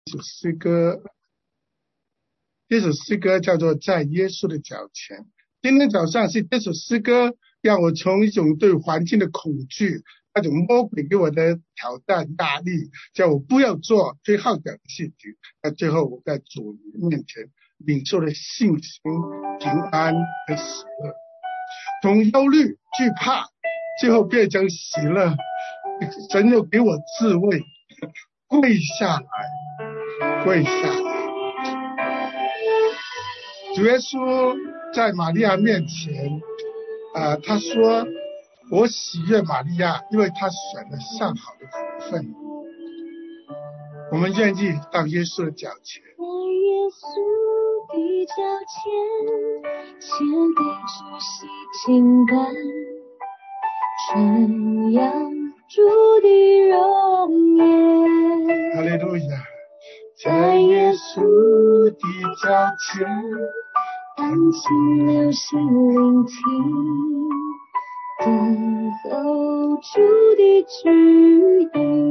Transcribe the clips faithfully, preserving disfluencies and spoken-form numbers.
首诗歌，这首诗歌叫做《在耶稣的脚前》。今天早上是这首诗歌让我从一种对环境的恐惧，那种魔鬼给我的挑战压力，叫我不要做最好的事情，那最后我在主面前领受了信心、平安和喜乐，从忧虑惧怕最后变成喜乐。神又给我智慧，跪下来跪下来。主耶稣在玛利亚面前呃，他说我喜悦玛利亚，因为他选了上好的福分。我们愿意到耶稣的脚前， 在耶稣的脚前，谦卑屈膝敬拜，传扬主的容颜。 哈利路亚。在耶稣的脚前， 安静留心聆听，等候主的指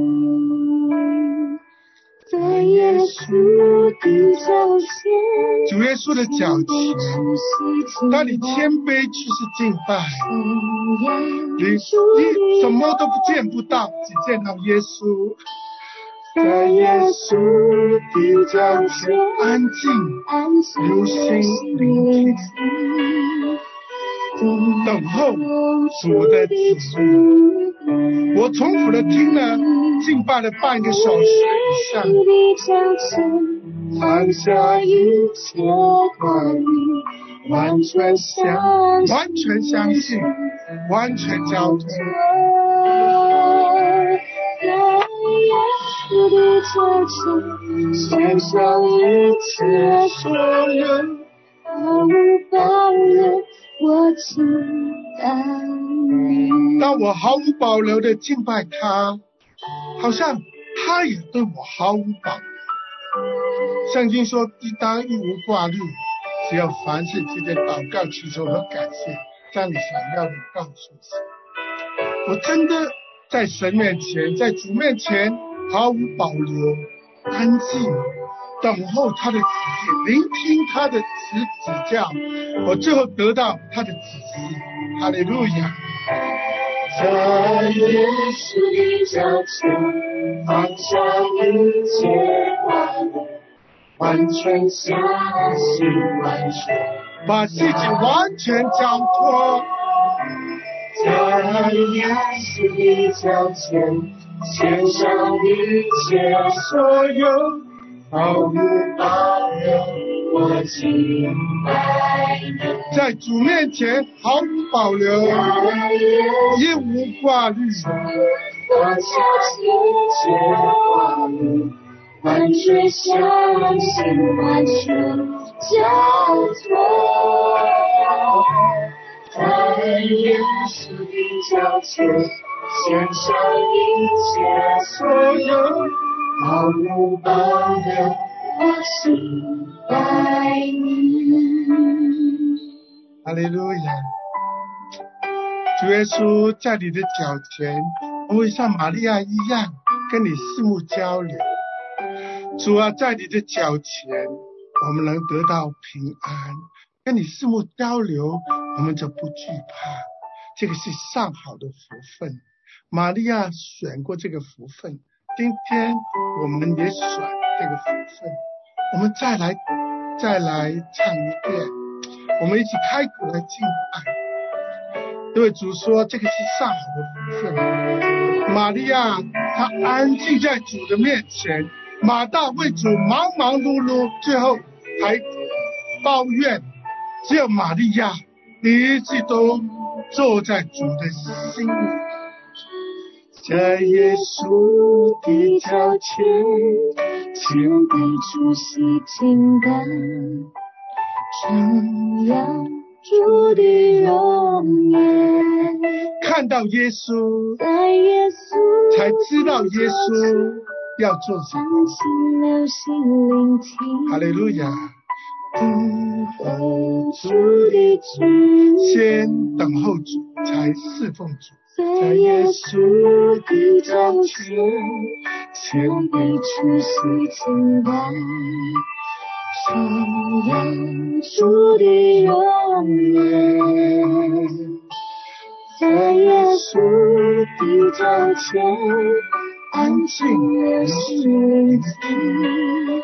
引。在耶稣的脚前， 主耶稣的脚前，当你谦卑去是敬拜，你你什么都不见不到，只见到耶稣。在耶稣的脚前，安静留心聆听，等候主的指引。我重复的听了敬拜了半个小时以上，放下一切怀疑，完全相信，完全相信，完全交托。 主的脚前，献上一切所有，毫无保留，我敬拜你。 当我毫无保留的敬拜他，好像他也对我毫无保留。圣经说一当一无挂虑，只要凡事记得祷告祈求和感谢，将你想要的告诉神。我真的在神面前，在主面前毫无保留，安静等候他的旨意，聆听他的指指教，我最后得到他的指示。哈利路亚。 在耶稣的脚前，放下一切怀疑，完全相信，完全把自己完全交托。 在耶稣的脚前，献上一切所有，毫无保留，我敬拜你。 在主面前毫无保留，一无挂虑， 放下一切挂虑，完全相信，完全交托。在耶稣的脚前，献上一切所有，毫无保留，我敬拜你。 哈利路亚。主耶稣在你的脚前，我会像玛利亚一样跟你四目交流。主啊，在你的脚前，我们能得到平安，跟你四目交流，我们就不惧怕。这个是上好的福分，玛利亚选过这个福分，今天我们也选这个福分。我们再来再来唱一遍，我们一起开口来敬拜。因为主说这个是上好的福分。玛利亚她安静在主的面前，马大为主忙忙碌碌，最后还抱怨，只有玛利亚一直都坐在主的心里。在耶稣的脚前， 谦卑屈膝敬拜，传扬主的容颜。 看到耶稣， 在耶稣才知道耶稣要做什么。 安静留心聆听， 哈利路亚。 等候主的指引。 先等候主，才侍奉主。 在耶稣的掌前，谦卑屈膝敬拜，颂扬主的荣美。在耶稣的掌前，安静了心情，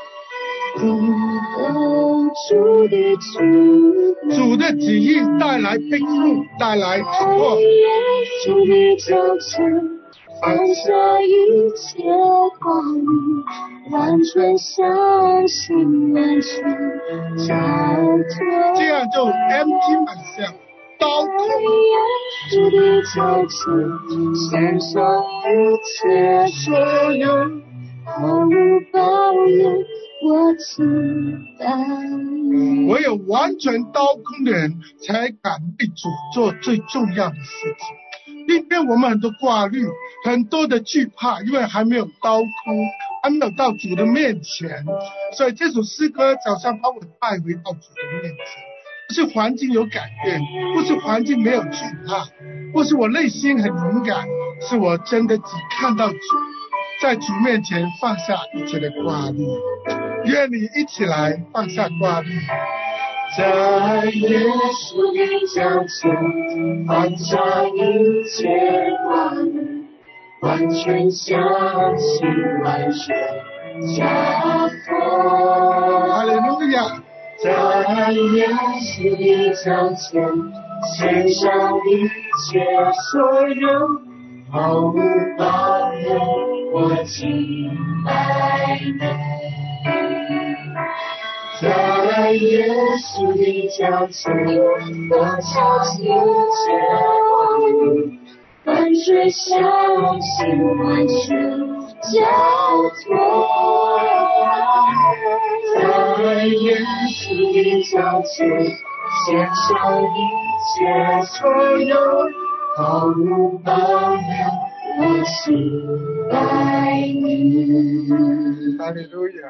等主的旨主的旨意带来恢复，带来突破。 主的掌前，放下一切挂虑，完全相信，完全交托。 这样就 empty 满向刀空。 主的掌前，献上一切所有，毫无保留，我敬拜你。 唯有完全刀空的人，才敢为主做最重要的事情。今天我们很多挂虑，很多的惧怕，因为还没有刀空，还没有到主的面前，所以这首诗歌早上把我带回到主的面前。不是环境有改变，不是环境没有惧怕，不是我内心很敏感，是我真的只看到主，在主面前放下一切的挂虑。愿你一起来放下挂虑， 在耶稣的掌前，放下一切挂虑，完全相信，完全交托。 哈利路亚！ 在耶稣的掌前，献上一切所有，毫无保留，我敬拜你。在耶稣的掌前，放下一切挂虑，完全相信，完全交托。在耶稣的掌前，献上一切所有，毫无保留，我敬拜你。 哈利路亚！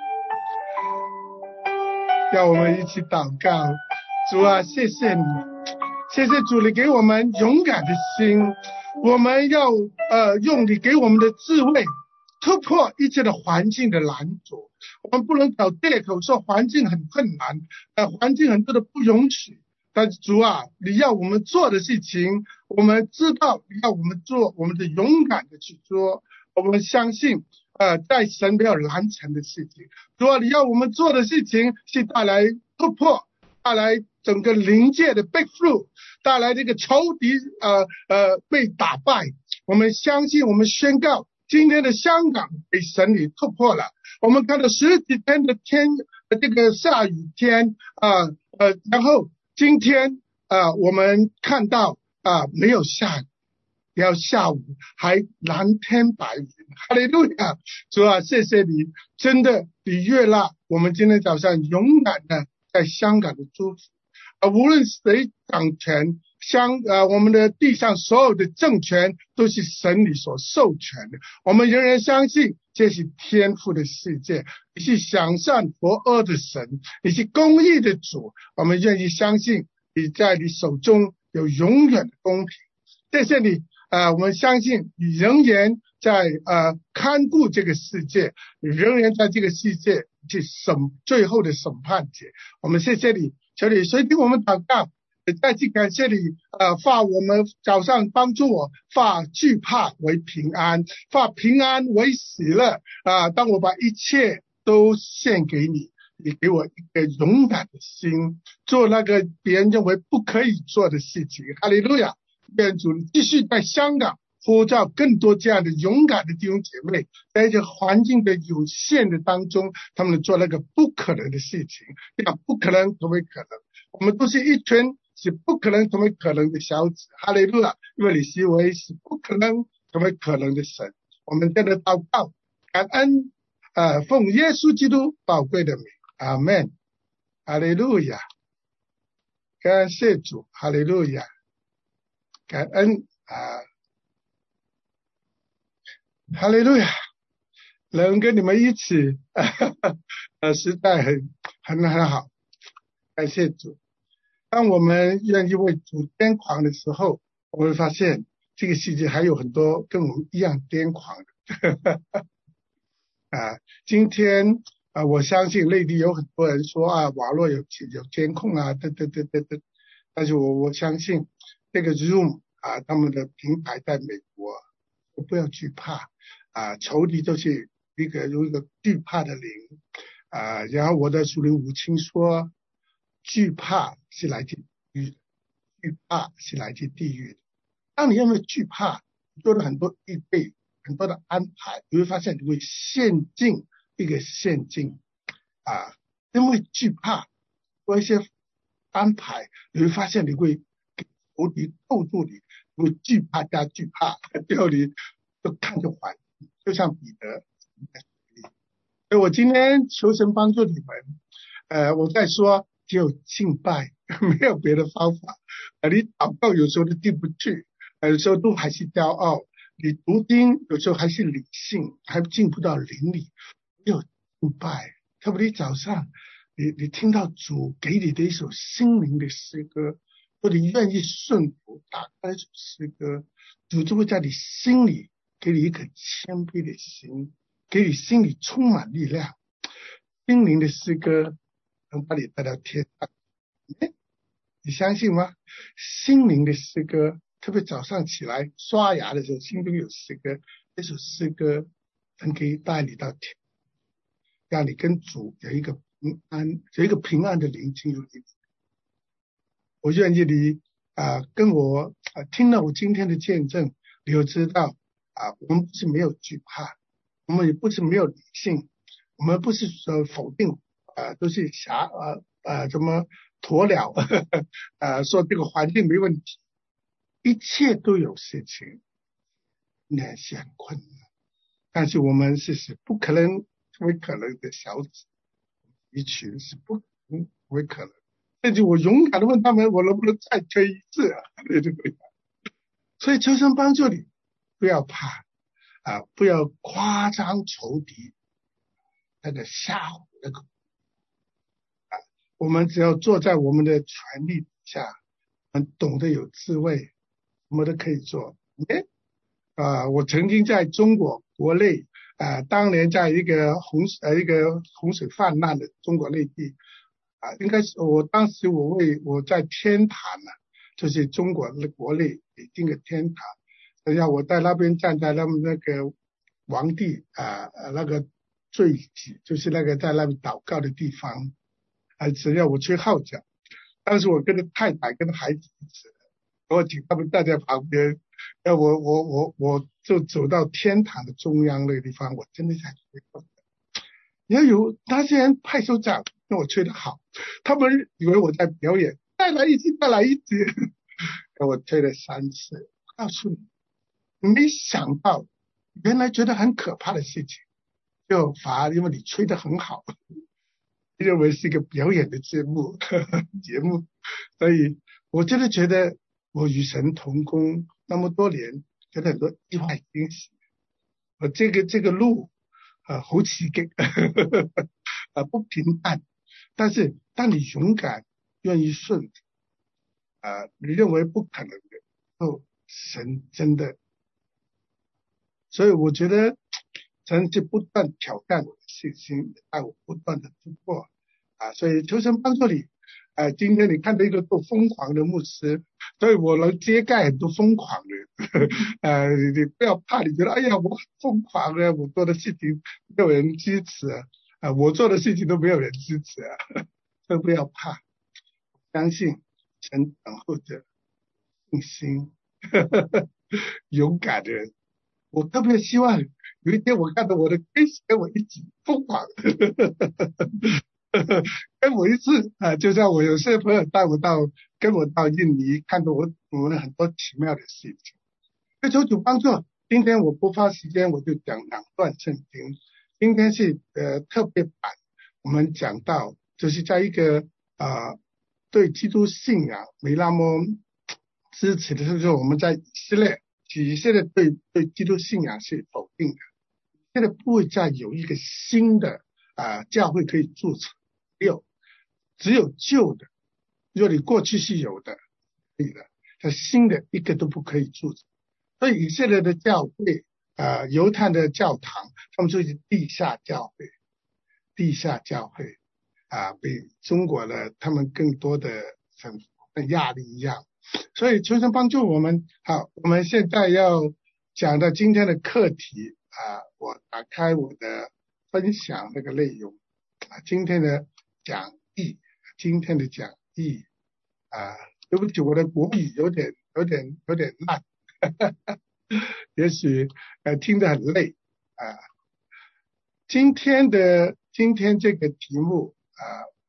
让我们一起祷告。主啊，谢谢你，谢谢主，你给我们勇敢的心，我们要呃用你给我们的智慧突破一切的环境的拦阻。我们不能找借口说环境很困难，呃，环境很多的不容许。但是主啊，你要我们做的事情，我们知道你要我们做，我们的勇敢的去做。我们相信，呃，在神没有难成的事情。主啊，你要我们做的事情是带来突破，带来整个灵界的 breakthrough， 带来这个仇敌呃呃被打败。我们相信，我们宣告，今天的香港被神里突破了。我们看到十几天的天，呃，这个下雨天啊，呃，然后今天啊，我们看到啊，没有下雨，要下午还蓝天白云。哈利路亚！主啊，谢谢你，真的你悦纳我们今天早上勇敢的在香港的祝福。啊，无论谁掌权，香呃我们的地上所有的政权都是神你所授权的。我们仍然相信这是天父的世界，你是享善罚恶的神，你是公义的主。我们愿意相信你在你手中有永远的公平。谢谢你，呃，我们相信你仍然在呃看顾这个世界，你仍然在这个世界去审最后的审判节。我们谢谢你，求你随听我们祷告，再次感谢你，呃，化我们早上帮助我，化惧怕为平安，化平安为喜乐啊、呃！当我把一切都献给你，你给我一个勇敢的心，做那个别人认为不可以做的事情。哈利路亚！愿主继续在香港呼召更多这样的勇敢的弟兄姐妹，在这环境的有限的当中，他们做那个不可能的事情，让不可能成为可能。我们都是一群是不可能成为可能的小子。哈利路亚！因为你是为是不可能成为可能的神。我们在这祷告感恩，呃，奉耶稣基督宝贵的名，阿们。哈利路亚！感谢主，哈利路亚！感恩啊！哈利路亚！能跟你们一起，呃，实在很很很好，感谢主。当我们愿意为主癫狂的时候，我会发现这个世界还有很多跟我们一样癫狂的啊。今天啊，我相信内地有很多人说啊，网络有有监控啊，对对对对对。但是我我相信这个 Zoom 啊，他们的平台在美国，不要惧怕啊，仇敌就是一个有一个惧怕的灵啊。然后我的属灵母亲说，惧怕是来自地狱的，惧怕是来自地狱的。当你因为惧怕做了很多预备，很多的安排，你会发现你会陷进一个陷阱啊。因为惧怕做一些安排，你会发现你会给仇敌扣住你，你会惧怕加惧怕，最后你就看着环境，就像彼得。所以我今天求神帮助你们，呃，我在说只有敬拜，没有别的方法。呃，你祷告有时候都进不去，有时候都还是骄傲。你读经有时候还是理性，还进不到灵里，没有敬拜。特别你早上，你你听到主给你的一首心灵的诗歌，或者你愿意顺服打开一首诗歌，主就会在你心里给你一颗谦卑的心，给你心里充满力量。心灵的诗歌能把你带到天上，你相信吗？心灵的诗歌，特别早上起来刷牙的时候，心中有诗歌，这首诗歌能可以带你到天，让你跟主有一个平安，有一个平安的灵进入你。我愿意你啊、呃，跟我啊、呃、听了我今天的见证，你就知道啊、呃，我们不是没有惧怕，我们也不是没有理性，我们不是说否定啊、呃，都是狭啊啊怎么鸵鸟啊、呃、说这个环境没问题，一切都有事情，那是很困难，但是我们是是不可能成为可能的小子，一群是不可能成为可能。甚至我勇敢的问他们，我能不能再推一次啊？所以求神帮助你，不要怕啊，不要夸张仇敌那个吓唬那个啊，我们只要坐在我们的权力底下，我们懂得有智慧，什么都可以做。哎啊，我曾经在中国国内啊，当年在一个洪呃一个洪水泛滥的中国内地。啊，应该是我当时我为我在天坛呢、啊，就是中国的国内北京的天坛，等下我在那边站在他们那个皇帝啊那个坠举，就是那个在那边祷告的地方，啊，只要我吹号角，当时我跟着太太跟孩子一起，我请他们站在旁边，要我我我我就走到天坛的中央那个地方，我真的在吹号角。你要有那些人拍手掌，那我吹得好，他们以为我在表演，再来一次，再来一次，我吹了三次。告诉你，你没想到，原来觉得很可怕的事情，就反而因为你吹得很好，认为是一个表演的节目呵呵节目，所以我真的觉得我与神同工那么多年，觉得很多意外惊喜。我这个这个路。啊，好刺激，啊，不平淡。但是当你勇敢、愿意顺，啊，你认为不可能的，哦，神真的。所以我觉得神是不断挑战我的信心，让我不断的突破。啊，所以求神帮助你。啊，今天你看到一个多疯狂的牧师，所以我能揭盖很多疯狂的。呃，你不要怕，你觉得哎呀我很疯狂啊，我做的事情没有人支持啊，啊我做的事情都没有人支持啊，都不要怕，相信神等候着信心勇敢的人。我特别希望有一天我看到我的 Chris 跟我一起疯狂。跟我一次啊，就像我有些朋友带我到跟我到印尼，看到我我们很多奇妙的事情。所以求主帮助。今天我不花时间，我就讲两段圣经。今天是呃特别版，我们讲到就是在一个啊、呃、对基督信仰没那么支持的时候，我们在以色列，以色列对对基督信仰是否定的，现在不会再有一个新的啊、呃、教会可以注册。没有，只有旧的。如果你过去是有的，可以的，但新的一个都不可以注册。 所以以色列的教会呃犹太的教堂，他们就是地下教会，地下教会啊，比中国的他们更多的很压力一样。所以求神帮助我们。好，我们现在要讲的今天的课题啊，我打开我的分享那个内容啊，今天的讲义，今天的讲义啊，对不起，我的国语有点有点有点烂，呵呵，也许呃听得很累啊。今天的今天这个题目啊，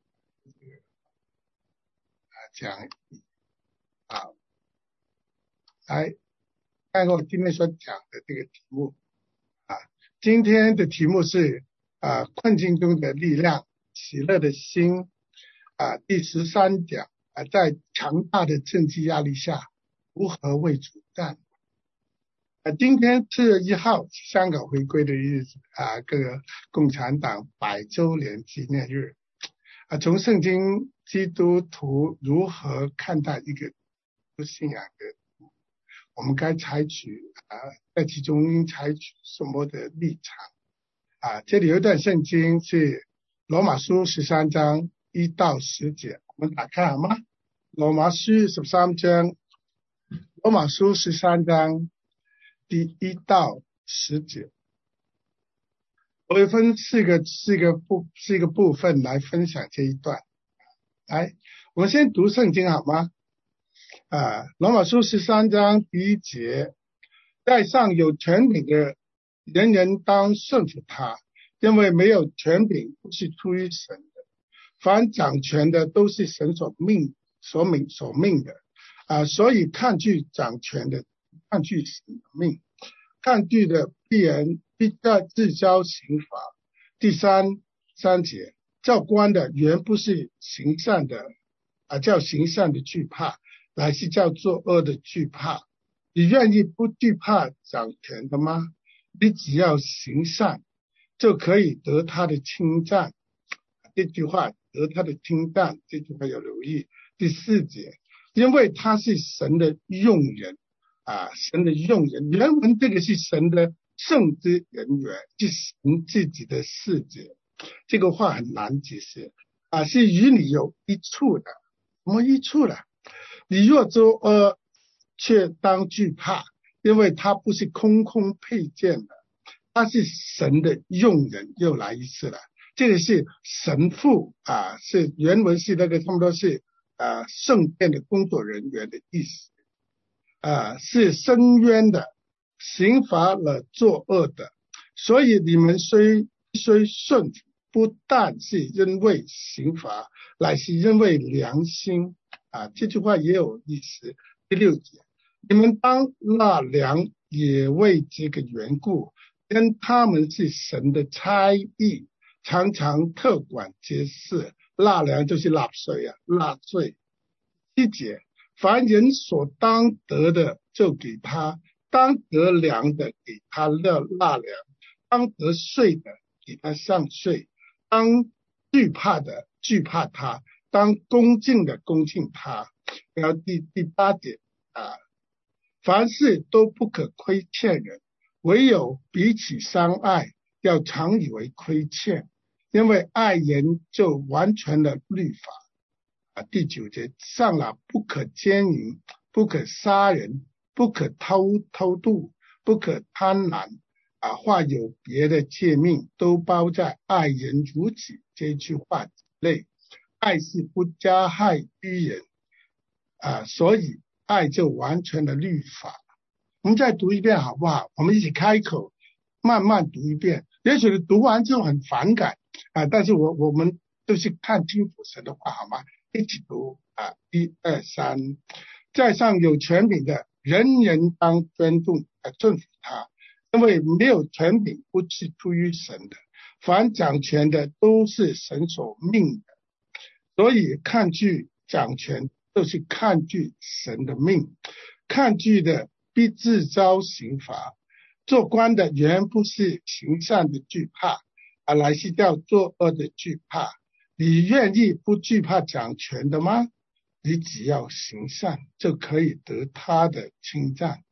啊讲义啊，来看看我今天所讲的这个题目啊，今天的题目是啊困境中的力量，喜乐的心啊，第十三讲啊，在强大的政治压力下如何为主战。啊，今天四月一号，香港回归的日子啊，各个共产党百周年纪念日啊，从圣经基督徒如何看待一个信仰的，我们该采取啊，在其中应采取什么的立场啊？这里有一段圣经是罗马书十三章一到十节，我们打开好吗？罗马书十三章，罗马书十三章第一到十节，我会分四个四个部四个部分来分享这一段。来，我们先读圣经好吗？啊，罗马书十三章第一节，在上有权柄的人人当顺服他，因为没有权柄不是出于神的，凡掌权的都是神所命所命所命的啊，所以抗拒掌权的，抗拒神的命，抗拒的必然必在自招刑罚。第三三节，教官的原不是行善的啊，叫行善的惧怕，乃是叫作恶的惧怕。你愿意不惧怕掌权的吗？你只要行善，就可以得他的称赞。这句话得他的称赞，这句话要留意。第四节，因为他是神的用人啊，神的用人，原文这个是神的圣之人员，是神自己的事节。这个话很难解释啊，是与你有益处的。什么益处呢？你若作恶，却当惧怕，因为他不是空空佩剑的，他是神的用人。又来一次了，这个是神父啊，是原文是那个差不多是啊圣殿的工作人员的意思啊，是伸冤的，刑罚了作恶的。所以你们虽虽顺服，不但是因为刑罚，乃是因为良心啊。这句话也有意思。第六节，你们当纳粮，也为这个缘故，因他们是神的差役，常常特管这事。纳粮就是纳税啊，纳税。七节，凡人所当得的就给他，当得粮的给他纳纳粮，当得税的给他上税，当惧怕的惧怕他，当恭敬的恭敬他。然后第第八节啊，凡事都不可亏欠人，唯有彼此相爱，要常以为亏欠，因为爱人就完全了律法啊。第九节，上了不可奸淫，不可杀人，不可偷偷渡，不可贪婪啊，或有别的诫命，都包在爱人如己这句话内。爱是不加害于人啊，所以爱就完全了律法。我们再读一遍好不好？我们一起开口慢慢读一遍，也许你读完之后很反感啊，但是我我们都是看清楚神的话好吗？一起读啊，一二三，在上有权柄的人人当尊重啊顺服他，因为没有权柄不是出于神的，凡掌权的都是神所命的，所以抗拒掌权就是抗拒神的命，抗拒的必自招刑罚。做官的原不是行善的惧怕，而来是叫作恶的惧怕。你愿意不惧怕掌权的吗？你只要行善，就可以得他的称赞。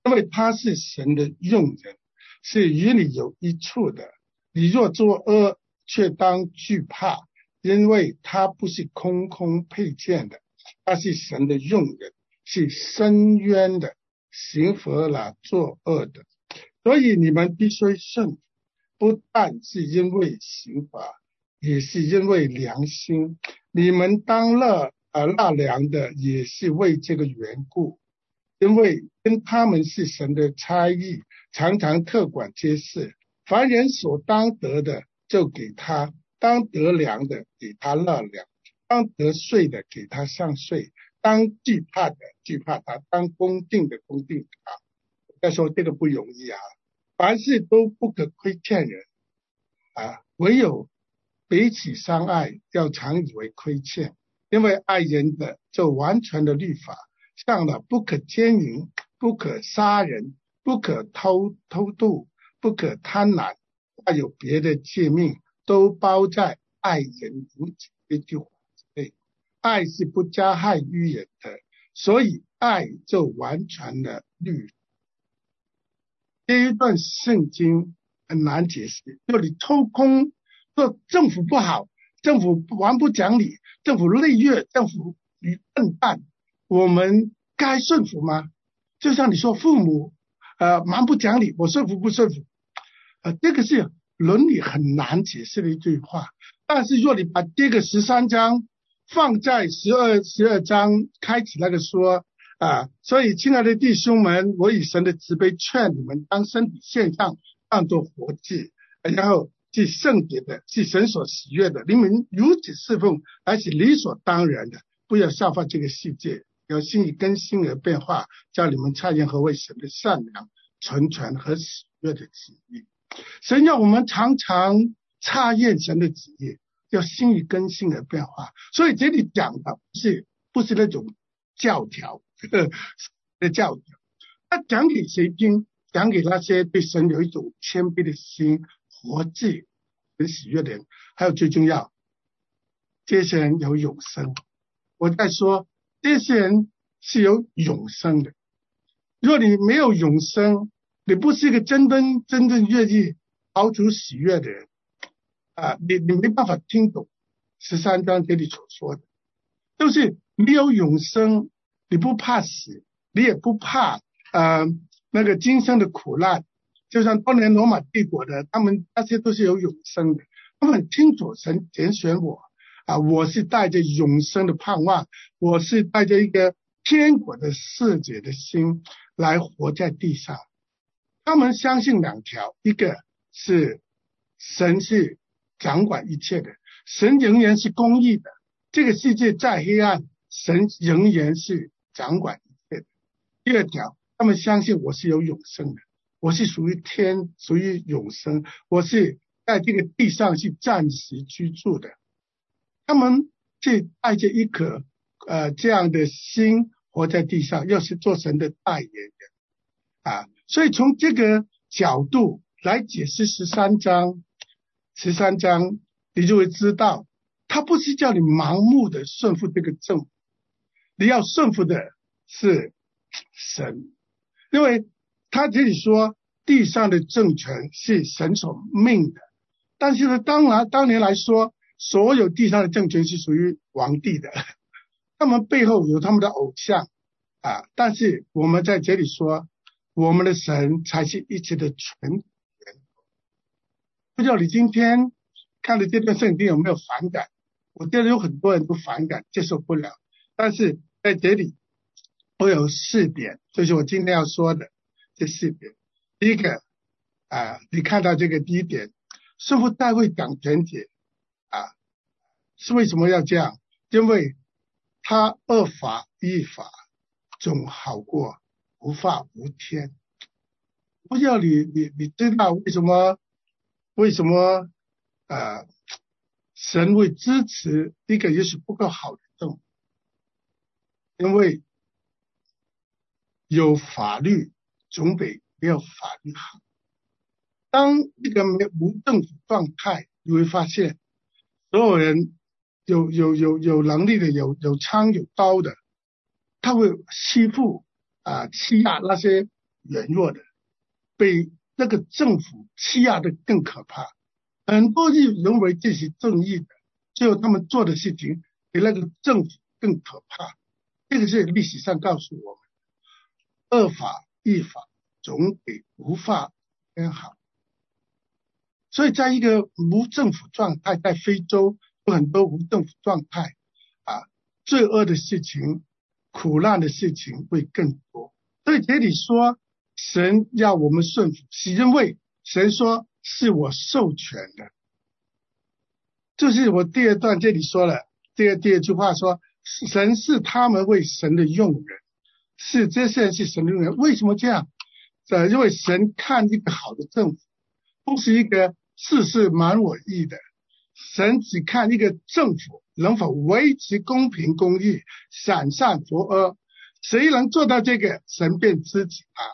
因为他是神的用人，是与你有益处的。你若作恶，却当惧怕，因为他不是空空佩剑的，他是神的用人，是伸冤的，刑罚了作恶的。所以你们必须顺服，不但是因为刑罚，也是因为良心。你们当纳呃纳粮的，也是为这个缘故，因为跟他们是神的差役，常常特管这事。凡人所当得的，就给他；当得粮的，给他纳粮；当得税的，给他上税；当惧怕的，惧怕他；当恭敬的，恭敬他。再说这个不容易啊，凡事都不可亏欠人啊，唯有彼此相爱，要常以为亏欠。因为爱人的，就完全的律法，像了不可奸淫，不可杀人，不可偷偷渡，不可贪婪，还有别的诫命，都包在爱人如己这句话之内。爱是不加害于人的，所以爱就完全的律法。这一段圣经很难解释，就你抽空说政府不好，政府顽不讲理，政府内越，政府笨蛋，我们该顺服吗？就像你说父母呃蛮不讲理，我顺服不顺服？呃，这个是伦理很难解释的一句话。但是若你把这个十三章放在十二十二章开启那个说啊，所以亲爱的弟兄们，我以神的慈悲劝你们，当身体献上，当作活祭，然后是圣洁的，是神所喜悦的。你们如此侍奉，还是理所当然的。不要效法这个世界，要心意更新而变化，叫你们察验何为神的善良、纯全和喜悦的旨意。神要我们常常察验神的旨意，要心意更新而变化。所以这里讲的不是不是那种教条的教条，他讲给谁听？讲给那些对神有一种谦卑的心、活祭和喜悦的人。还有最重要，这些人有永生。我在说这些人是有永生的。若你没有永生，你不是一个真正真正愿意逃出喜悦的人啊，你你没办法听懂十三章这里所说的，就是你有永生，你不怕死，你也不怕呃那个今生的苦难。就像当年罗马帝国的，他们那些都是有永生的，他们很清楚神拣选我啊，我是带着永生的盼望，我是带着一个天国的视觉的心来活在地上。他们相信两条，一个是神是掌管一切的，神仍然是公义的，这个世界再黑暗，神仍然是掌管一切的。第二条，他们相信我是有永生的，我是属于天，属于永生，我是在这个地上是暂时居住的。他们是带着一颗呃这样的心活在地上，又是做神的代言人啊。所以从这个角度来解释十三章，十三章你就会知道，他不是叫你盲目的顺服这个政府，你要顺服的是神，因为他这里说地上的政权是神所命的，但是呢，当然当年来说，所有地上的政权是属于皇帝的，他们背后有他们的偶像啊。但是我们在这里说，我们的神才是一切的全源。不知道你今天看了这段圣经有没有反感？我觉得有很多人都反感，接受不了。但是在这里我有四点，就是我今天要说的这四点。第一个啊，你看到这个第一点，师父大卫讲全节啊，是为什么要这样？因为他二法一法总好过无法无天。不知道你你你知道为什么为什么呃神会支持一个也许不够好的政府？因为有法律总比没有法律好。当一个无政府状态，你会发现所有人有有有有能力的，有有枪有刀的，他会欺负啊、欺压那些软弱的，被那个政府欺压的更可怕。很多人认为这是正义的，最后他们做的事情比那个政府更可怕。这个是历史上告诉我们，恶法异法总比无法更好。所以在一个无政府状态，在非洲有很多无政府状态啊，罪恶的事情、苦难的事情会更多。所以这里说神要我们顺服，是因为神说是我授权的。就是我第二段这里说了，第二第二句话说，神是他们为神的用人，是这些人是神的用人。为什么这样？呃，因为神看一个好的政府，不是一个事事满我意的，神只看一个政府能否维持公平公义、善善扶恶，谁能做到这个，神便支持他。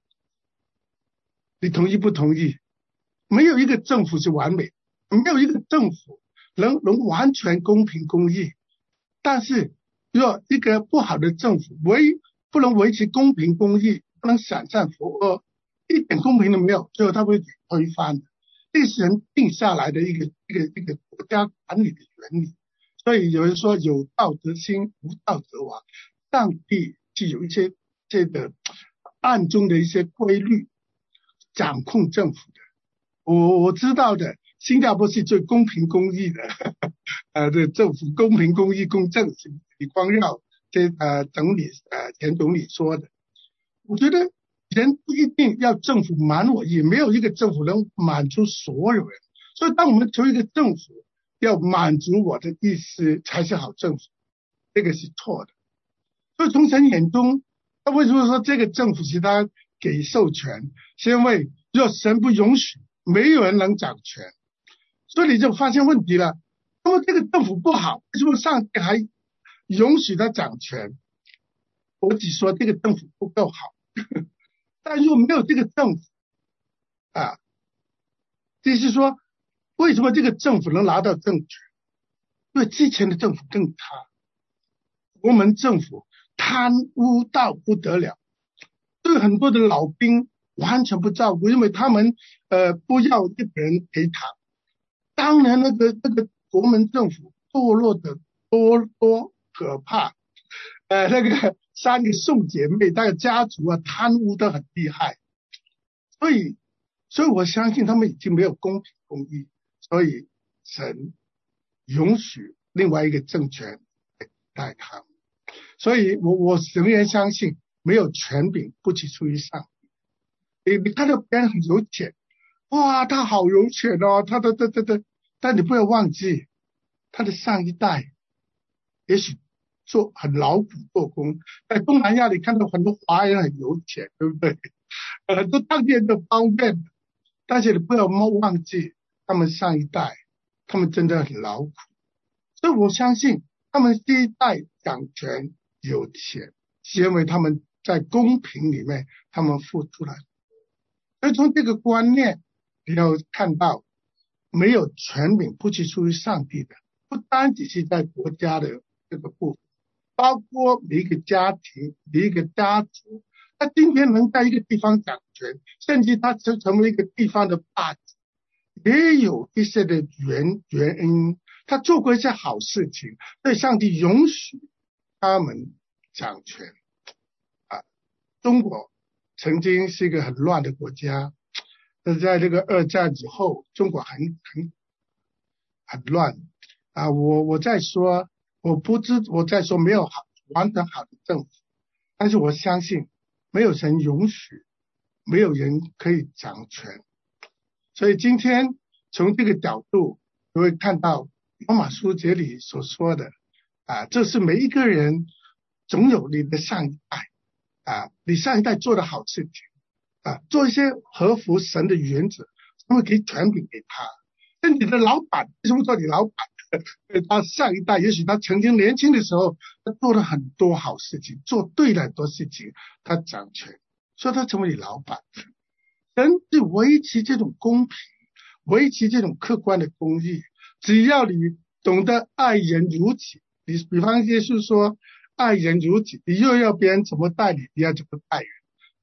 你同意不同意？没有一个政府是完美，没有一个政府能能完全公平公义。但是若一个不好的政府维不能维持公平公义，不能善善扶恶，一点公平都没有，最后他会推翻的。这是人定下来的一个一个一个国家管理的原理。所以有人说有道则兴，无道则亡。上帝是有一些这个暗中的一些规律掌控政府的。我我知道的，新加坡是最公平公义的，呃，这政府公平公义公正，是李光耀这呃总理呃前总理说的。我觉得人不一定要政府满我意，没有一个政府能满足所有人。所以当我们求一个政府要满足我的意思才是好政府，这个是错的。所以从神眼中，他为什么说这个政府是他给授权？是因为若神不允许，没有人能掌权。所以你就发现问题了。那么这个政府不好，为什么上帝还允许他掌权？我只说这个政府不够好。但如果没有这个政府啊，就是说为什么这个政府能拿到政权？因为之前的政府更差，国门政府贪污到不得了，对很多的老兵完全不照顾，因为他们呃不要日本人赔偿。当年那个那个国门政府堕落的多多可怕，呃那个三个宋姐妹那个家族啊贪污得很厉害，所以所以我相信他们已经没有公平公义，所以神允许另外一个政权带他们。所以我我仍然相信没有权柄不起出于上帝。你你看到别人很有钱，哇他好有钱哦，他的的的的，但你不要忘记他的上一代也许做很劳苦做工。在东南亚你看到很多华人很有钱，对不对？很多当地人都方便，但是你不要忘记他们上一代他们真的很劳苦。所以我相信他们第一代掌权有钱，是因为他们在公平里面他们付出了。所以从这个观念你要看到，没有权柄不是出于上帝的，不单只是在国家的这个部分，包括每一个家庭每一个家族，他今天能在一个地方掌权，甚至他成成为一个地方的霸主，也有一些的原原因，他做过一些好事情，所以上帝允许他们掌权啊。中国曾经是一个很乱的国家，但在这个二战之后，中国很很很乱啊。我我在说，我不知我在说没有好完全好的政府，但是我相信没有神允许，没有人可以掌权。所以今天从这个角度，你会看到罗马书这里所说的啊，这是每一个人总有你的上一代啊，你上一代做的好事情啊，做一些合乎神的原则，他们给权柄给他。那你的老板为什么做你老板？他上一代也许他曾经年轻的时候他做了很多好事情，做对了很多事情，他掌权，所以他成为你老板。神是维持这种公平，维持这种客观的公义，只要你懂得爱人如己。你比方耶稣说爱人如己，你又要别人怎么待你，你要怎么待人。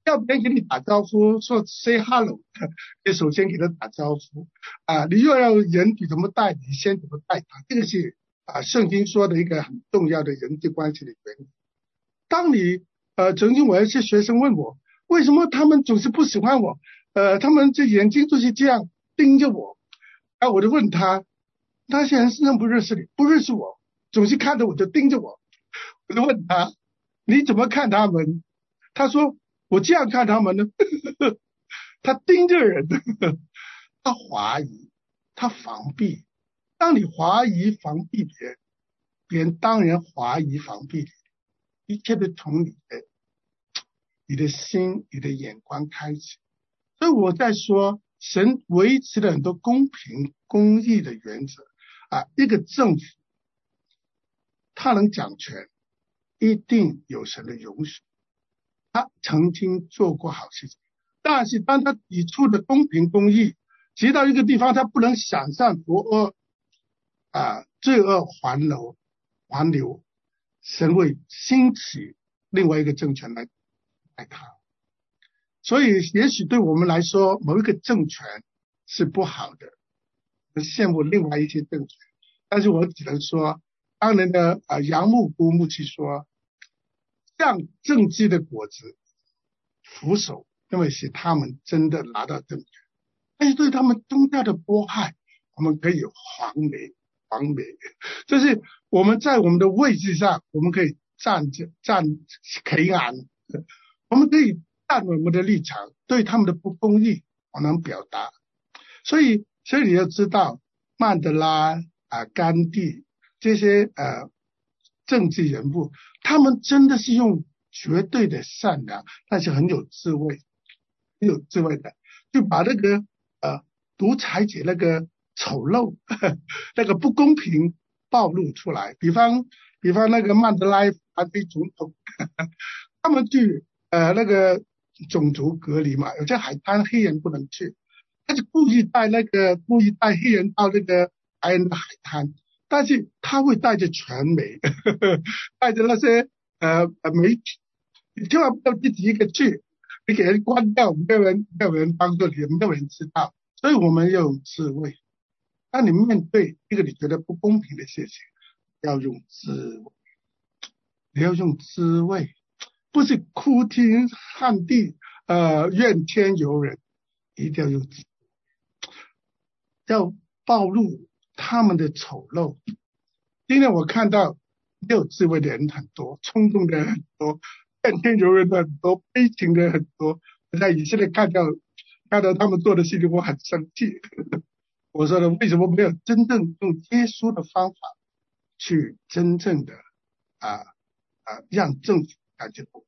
要别人给你打招呼，说 say hello， 你首先给他打招呼啊。你又要人你怎么待，你先怎么待他，这个是啊圣经说的一个很重要的人际关系的原理。当你呃曾经我有一些学生问我，为什么他们总是不喜欢我？呃，他们这眼睛就是这样盯着我，啊，我就问他，那些人认不认识你？不认识我，总是看着我就盯着我。我就问他，你怎么看他们？他说我这样看他们呢。他盯着人，他怀疑，他防避。当你怀疑防避别人，别人当然怀疑防避你，一切都从你的你的心你的眼光开始。所以我在说，神维持了很多公平公义的原则啊。一个政府他能掌权，一定有神的容许，他曾经做过好事情。但是当他提出的公平公义直到一个地方，他不能想象国恶啊，罪恶环流环流，神会兴起另外一个政权来来他。所以也许对我们来说，某一个政权是不好的，羡慕另外一些政权，但是我只能说，当年的啊杨牧姑牧师说，像政绩的果子扶手，因为是他们真的拿到政权。但是对他们宗教的迫害，我们可以黄媒黄媒，就是我们在我们的位置上，我们可以站着站黑暗，我们可以站我们的立场，对他们的不公义我能表达。所以所以你要知道，曼德拉啊、甘地这些呃政治人物，他们真的是用绝对的善良，但是很有智慧很有智慧的，就把那个呃独裁者那个丑陋呵呵那个不公平暴露出来。比方比方那个曼德拉他对总统呵呵他们去呃那个种族隔离嘛，有些海滩黑人不能去，他就故意带那个故意带黑人到那个白人的海滩，但是他会带着传媒呵呵带着那些呃媒体，你千万不要自己一个去，你给人关掉，没有人没有人帮助你，没有人知道。所以我们要用智慧。当你面对一个你觉得不公平的事情，要用智慧，你要用智慧，不是哭天喊地呃怨天尤人，一定要用智慧，要暴露他们的丑陋。今天我看到没有智慧的人很多，冲动的人很多，怨天尤人的很多，悲情的很多。我在以色列看到看到他们做的事情，我很生气。我说的为什么没有真正用耶稣的方法去真正的啊啊让政府感觉到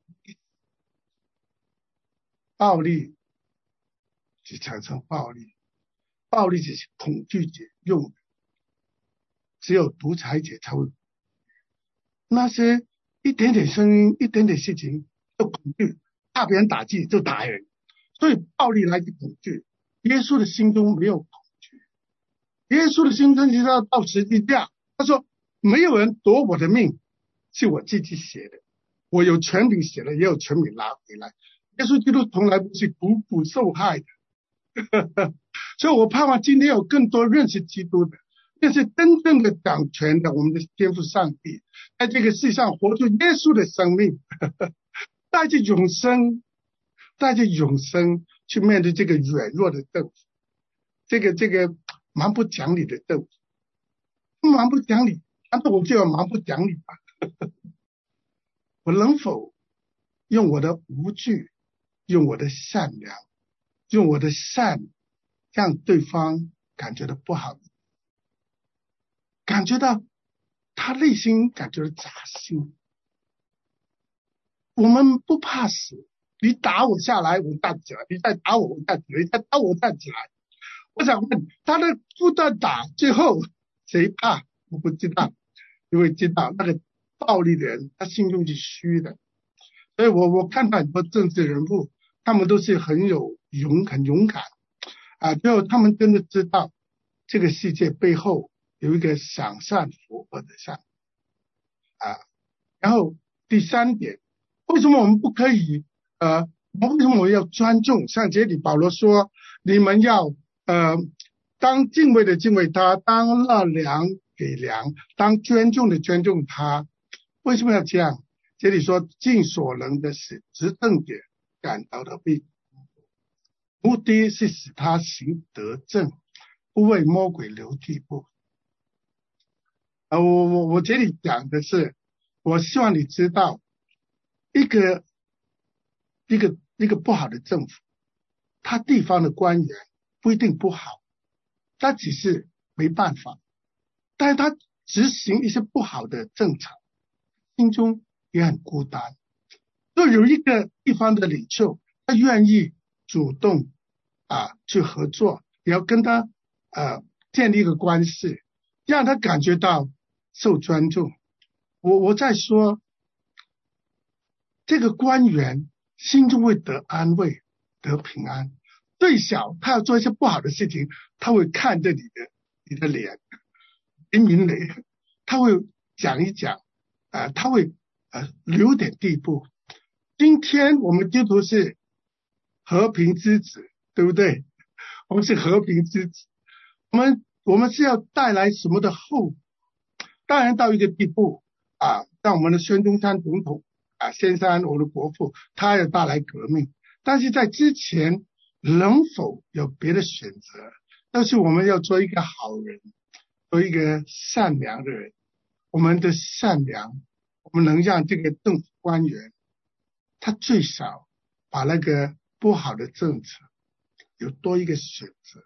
暴力只产生暴力，暴力只是恐惧者用的，只有独裁者才会。那些一点点声音一点点事情就恐惧，怕别人打击就打人，所以暴力来自恐惧。耶稣的心中没有恐惧，耶稣的心中就是要到十字架，他说没有人夺我的命，是我自己写的，我有权柄写了，也有权柄拿回来。耶稣基督从来不是苦苦受害的所以我盼望今天有更多认识基督的，认识真正的掌权的我们的天父上帝，在这个世上活出耶稣的生命带着永生带着永生去面对这个软弱的政府，这个这个蛮不讲理的政府，蛮不讲理，难道我就要蛮不讲理吗我能否用我的无惧，用我的善良，用我的善让对方感觉到不好，感觉到他内心感觉到扎心。我们不怕死，你打我下来我站起来，你再打我我站起来，你再打我站起来。我想问他的不断打，最后谁怕？我不知道，因为知道那个暴力的人他心中是虚的。所以我我看到很多政治人物，他们都是很有勇很勇敢啊，最后他们真的知道这个世界背后有一个赏善罚恶的善啊。然后第三点，为什么我们不可以呃我为什么要尊重？像这里保罗说，你们要呃当敬畏的敬畏他，当纳粮给粮，当尊重的尊重他。为什么要这样？这里说尽所能的使执政者感到的被，目的是使他行得正，不为魔鬼留地步。呃，我我我这里讲的是，我希望你知道，一个一个一个不好的政府，他地方的官员不一定不好，他只是没办法，但是他执行一些不好的政策，心中也很孤单。若有一个地方的领袖，他愿意主动啊去合作，也要跟他呃建立一个关系，让他感觉到受尊重。我我在说，这个官员心中会得安慰，得平安。最小他要做一些不好的事情，他会看着你的你的脸，林明磊，他会讲一讲，呃，他会呃留点地步。今天我们基督徒是和平之子，对不对？我们是和平之子，我们我们是要带来什么的后果？当然到一个地步啊，像我们的孙中山总统啊，先生我的国父，他要带来革命，但是在之前能否有别的选择？但是我们要做一个好人，做一个善良的人。我们的善良，我们能让这个政府官员，他最少把那个不好的政策有多一个选择。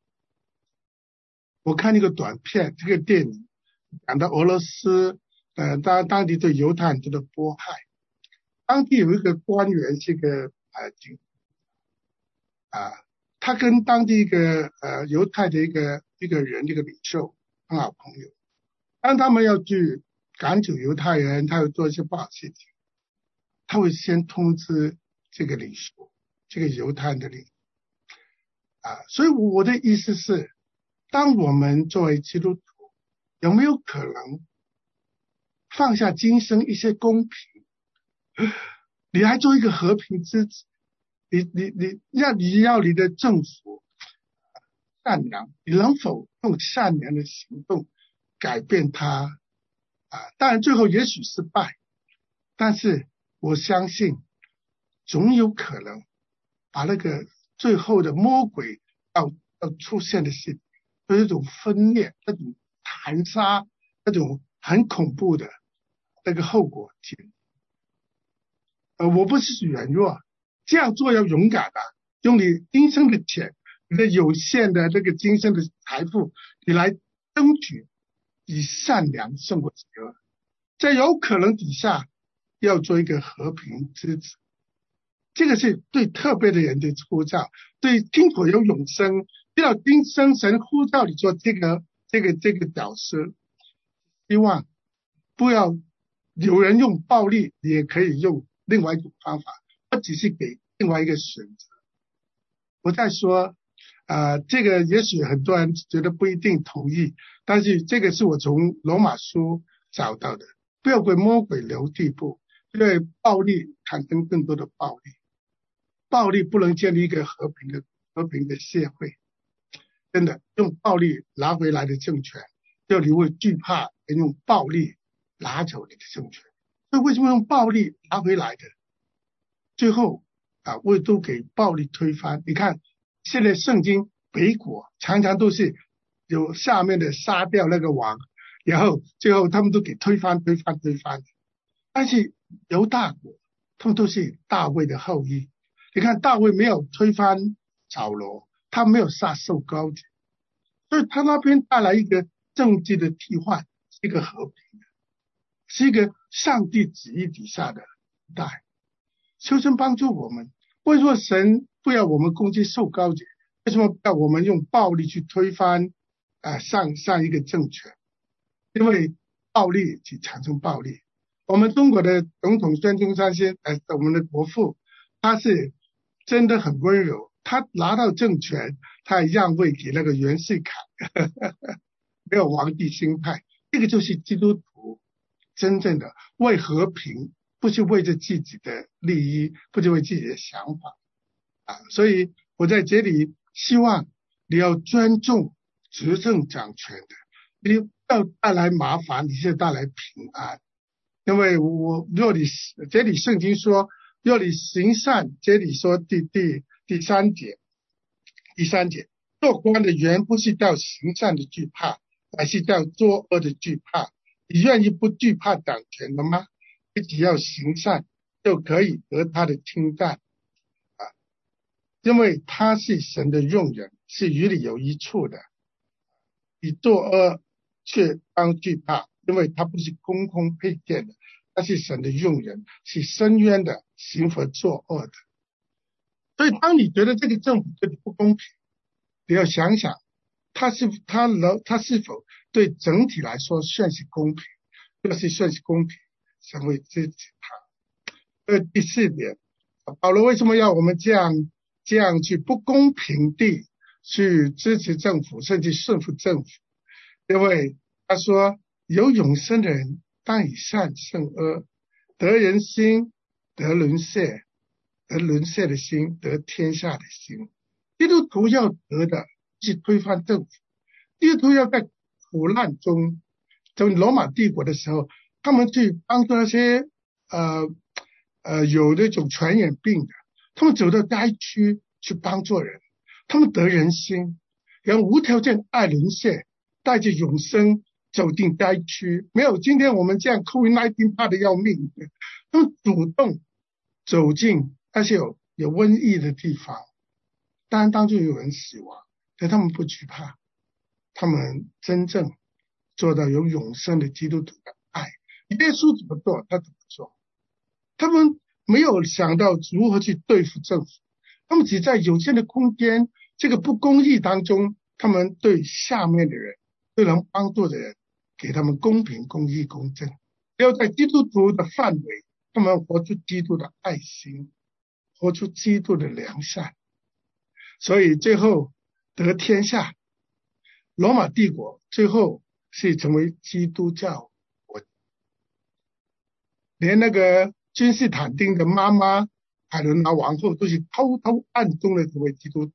我看一个短片，这个电影讲到俄罗斯呃当当地对犹太人的迫害，当地有一个官员是个呃警啊，他跟当地一个呃犹太的一个一个人一个领袖很好朋友。当他们要去赶走犹太人，他要做一些不好事情，他会先通知这个领袖，这个犹太人的领袖啊。所以我的意思是，当我们作为基督徒，有没有可能放下今生一些公平，你来做一个和平之子？你你你要你要你的政府善良，你能否用善良的行动改变它啊？当然最后也许失败，但是我相信总有可能把那个最后的魔鬼要要出现的事，就是一种分裂，那种残杀，那种很恐怖的那个后果解决。呃，我不是软弱，这样做要勇敢的，用你今生的钱，你的有限的那个今生的财富，你来争取以善良胜过邪恶。在有可能底下要做一个和平之子，这个是对特别的人的呼召，对听口有永生，知道今生神呼召你做这个这个这个角色。希望不要有人用暴力，也可以用另外一种方法，我只是给另外一个选择。我在说呃，这个也许很多人觉得不一定同意，但是这个是我从罗马书找到的，不要为魔鬼留地步，因为暴力产生更多的暴力，暴力不能建立一个和平的和平的社会。真的用暴力拿回来的政权，就你会惧怕用暴力拿走你的政权。所以为什么用暴力拿回来的，最后啊，会都给暴力推翻。你看现在圣经北国常常都是有下面的杀掉那个王，然后最后他们都给推翻推翻推翻。但是犹大国他们都是大卫的后裔，你看大卫没有推翻扫罗，他没有杀受膏者，所以他那边带来一个政治的替换，是一个和平的，是一个上帝旨意底下的时代。求神帮助我们，为什么神不要我们攻击受膏者？为什么不要我们用暴力去推翻呃上上一个政权？因为暴力去产生暴力。我们中国的总统孙中山先呃我们的国父，他是真的很温柔，他拿到政权，他让位给那个袁世凯，呵呵呵，没有皇帝心态。这个就是基督徒真正的为和平不是为着自己的利益，不是为自己的想法啊。所以我在这里希望你要尊重执政掌权的，你不要带来麻烦，你是带来平安。因为我若你这里圣经说，若你行善，这里说第第第三节，第三节，做官的原不是叫行善的惧怕，乃是叫作恶的惧怕。你愿意不惧怕掌权的吗？你只要行善，就可以得他的称赞啊，因为他是神的用人，是与你有益处的。你作恶却当惧怕，因为他不是空空配件的，他是神的用人，是深渊的，行佛作恶的。所以当你觉得这个政府对你不公平，你要想想他是他能他是否对整体来说算是公平。若是算是公平，神会支持他。呃，第四点，保罗为什么要我们这样这样去不公平地去支持政府，甚至顺服政府？因为他说，有永生的人当以善胜恶，得人心，得沦陷，得沦陷的心，得天下的心。基督徒要得的是推翻政府，基督徒要在苦难中，在罗马帝国的时候，他们去帮助那些呃呃有那种传染病的，他们走到灾区去帮助人，他们得人心，然后无条件爱沦陷，带着永生走进灾区。没有今天我们这样 COVID 十九 怕的要命，他们主动走进那些有有瘟疫的地方，当然当中有人死亡，但他们不惧怕，他们真正做到有永生的基督徒的爱。耶稣怎么做他怎么做，他们没有想到如何去对付政府，他们只在有限的空间，这个不公义当中，他们对下面的人，对能帮助的人，给他们公平公义公正。要在基督徒的范围，他们活出基督的爱心，活出基督的良善，所以最后得天下。罗马帝国最后是成为基督教国，连那个君士坦丁的妈妈海伦娜王后都是偷偷暗中的成为基督徒。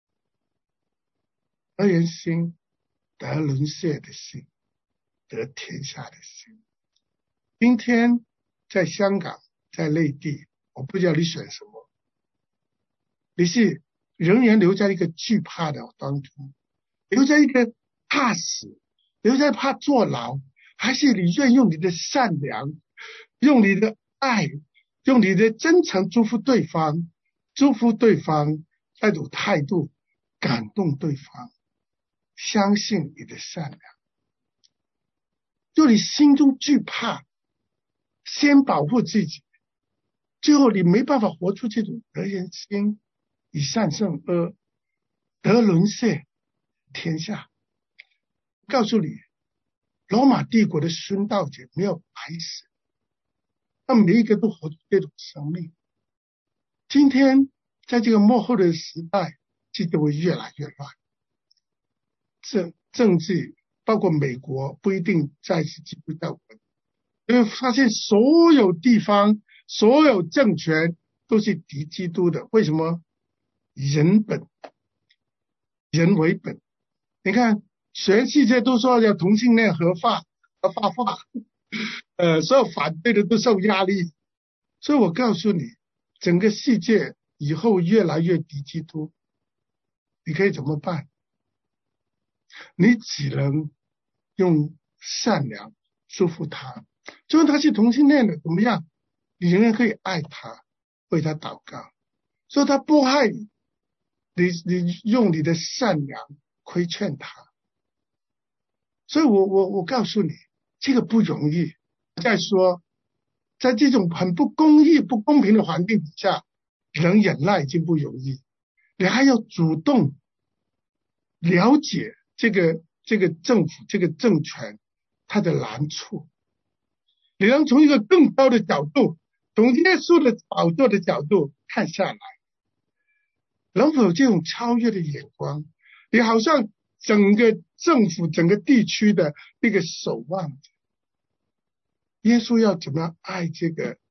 得人心，得沦陷的心，得天下的心。今天在香港，在内地，我不知道你选什么，你是仍然留在一个惧怕的当中，留在一个怕死，留在怕坐牢，还是你愿用你的善良，用你的爱，用你的真诚祝福对方，祝福对方那种态度感动对方，相信你的善良。就你心中惧怕，先保护自己，最后你没办法活出这种得人心，以善胜恶，得沦陷天下。告诉你，罗马帝国的殉道者没有白死，他们每一个都活出这种生命。今天在这个末后的时代，世界会越来越乱，政政治包括美国不一定再是基督教国，因为发现所有地方所有政权都是敌基督的。为什么？人本，人为本。你看全世界都说要同性恋合法合法化，呃，所有反对的都受压力。所以我告诉你，整个世界以后越来越敌基督，你可以怎么办？你只能用善良祝福他，就算他是同性恋的怎么样，你仍然可以爱他，为他祷告。所以他迫害你，你你用你的善良规劝他。所以我我我告诉你，这个不容易。再说，在这种很不公义、不公平的环境底下，能忍耐已经不容易，你还要主动了解这个这个政府、这个政权它的难处，你能从一个更高的角度，从耶稣的宝座的角度看下来，能否有这种超越的眼光？你好像整个政府、整个地区的那个守望者，耶稣要怎么样爱这个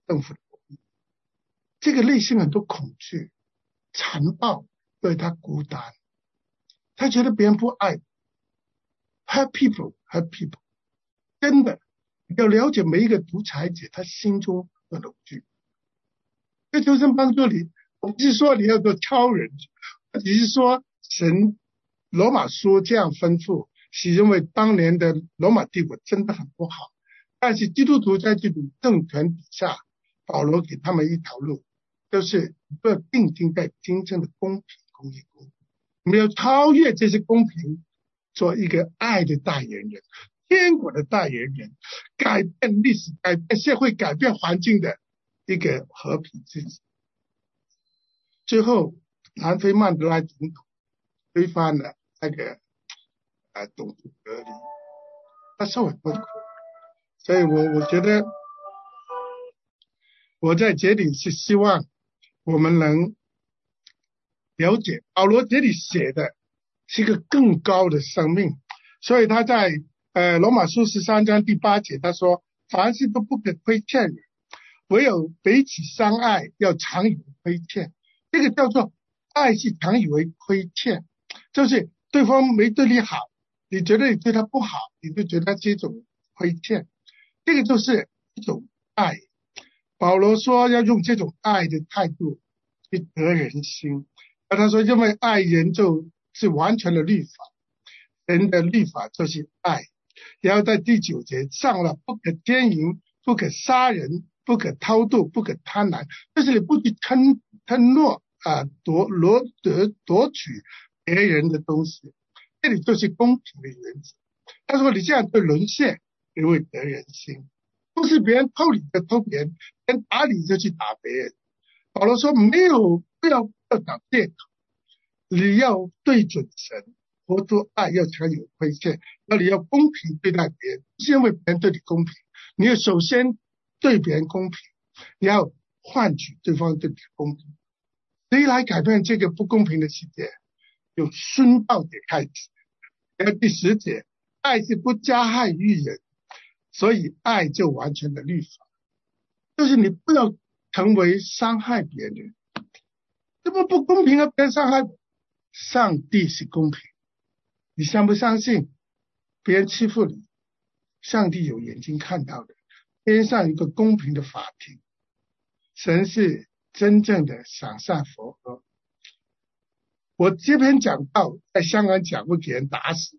政府的国力。这个内心很多恐惧、残暴，因为他孤单，他觉得别人不爱。Hurt people, hurt people， 真的要了解每一个独裁者他心中的恐惧。在求神帮助你，我不是说你要做超人，我只是说神罗马书这样吩咐，是因为当年的罗马帝国真的很不好，但是基督徒在这种政权底下，保罗给他们一条路，就是不要定睛在真正的公平、公义、公平，我们要超越这些公平，做一个爱的代言人，天国的代言人，改变历史、改变社会、改变环境的一个和平之子。最后，南非曼德拉总统推翻了那个呃种族隔离，他受很多苦，所以我我觉得我在这里是希望我们能了解保罗这里写的是一个更高的生命，所以他在呃罗马书十三章第八节他说，凡事都不可亏欠人，唯有彼此相爱，要常以为亏欠。这个叫做爱是常以为亏欠，就是对方没对你好，你觉得你对他不好，你就觉得是一种亏欠，这个就是一种爱。保罗说要用这种爱的态度去得人心，而他说因为爱人就是完全的律法，人的律法就是爱。然后在第九节上了不可奸淫，不可杀人，不可偷盗，不可贪婪，就是你不去吞吞诺啊夺夺得夺取别人的东西，这里就是公平的原则。他说你这样对沦陷，你会得人心，不是别人偷你就偷别人，别人打你就去打别人。保罗说没有不要不要找借口，你要对准神，活出爱，要常有亏欠，那你要公平对待别人，不是因为别人对你公平，你要首先对别人公平，你要换取对方对你公平。谁来改变这个不公平的世界？由顺道点开始。然后第十节，爱是不加害于人，所以爱就完全的律法，就是你不要成为伤害别人。这么不公平啊，别人伤害我，上帝是公平，你相不相信？别人欺负你，上帝有眼睛看到的，天上一个公平的法庭，神是真正的赏善罚恶。我这篇讲道在香港讲会给人打死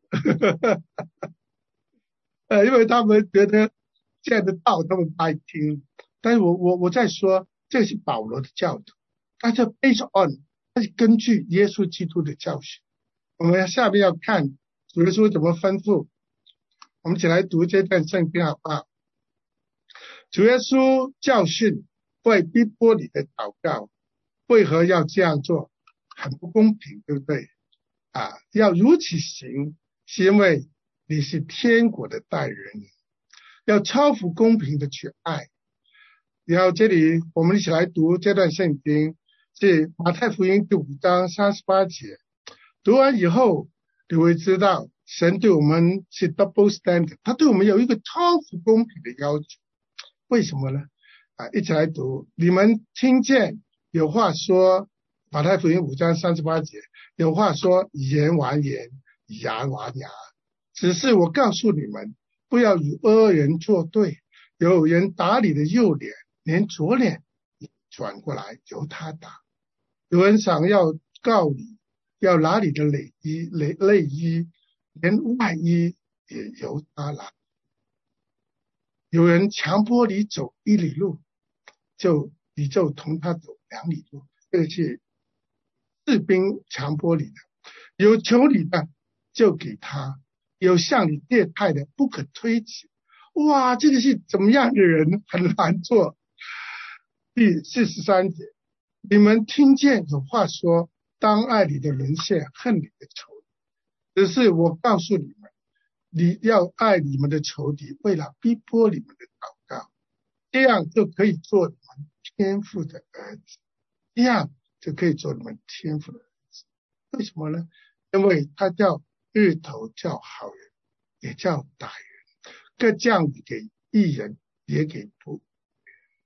呃，因为他们觉得这样的道他们不爱听，但是我我我在说这是保罗的教导，他是 based on， 他是根据耶稣基督的教训。我们下面要看主耶稣怎么吩咐，我们一起来读这段圣经好不好？主耶稣教训为逼迫你的祷告，为何要这样做？很不公平，对不对啊？要如此行，是因为你是天国的代言人，要超乎公平的去爱。然后这里我们一起来读这段圣经，是马太福音第五章三十八节。读完以后你会知道神对我们是 double standard， 他对我们有一个超乎公平的要求。为什么呢？啊，一起来读。你们听见有话说，马太福音五章三十八节，有话说以言还言，以牙还牙。只是我告诉你们，不要与恶人作对，有人打你的右脸，连左脸转过来由他打；有人想要告你，要拿你的内衣内内衣，连外衣也由他拿；有人强迫你走一里路，就你就同他走两里路。这个是士兵强迫你的，有求你的就给他，有向你借贷的不可推辞。哇，这个是怎么样的人很难做。第四十三节，你们听见有话说，当爱你的沦陷，恨你的仇敌。只是我告诉你们，你要爱你们的仇敌，为了逼迫你们的祷告，这样就可以做你们天父的儿子，这样就可以做你们天父的儿子。为什么呢？因为他叫日头叫好人，也叫歹人，各降雨给义人，也给不。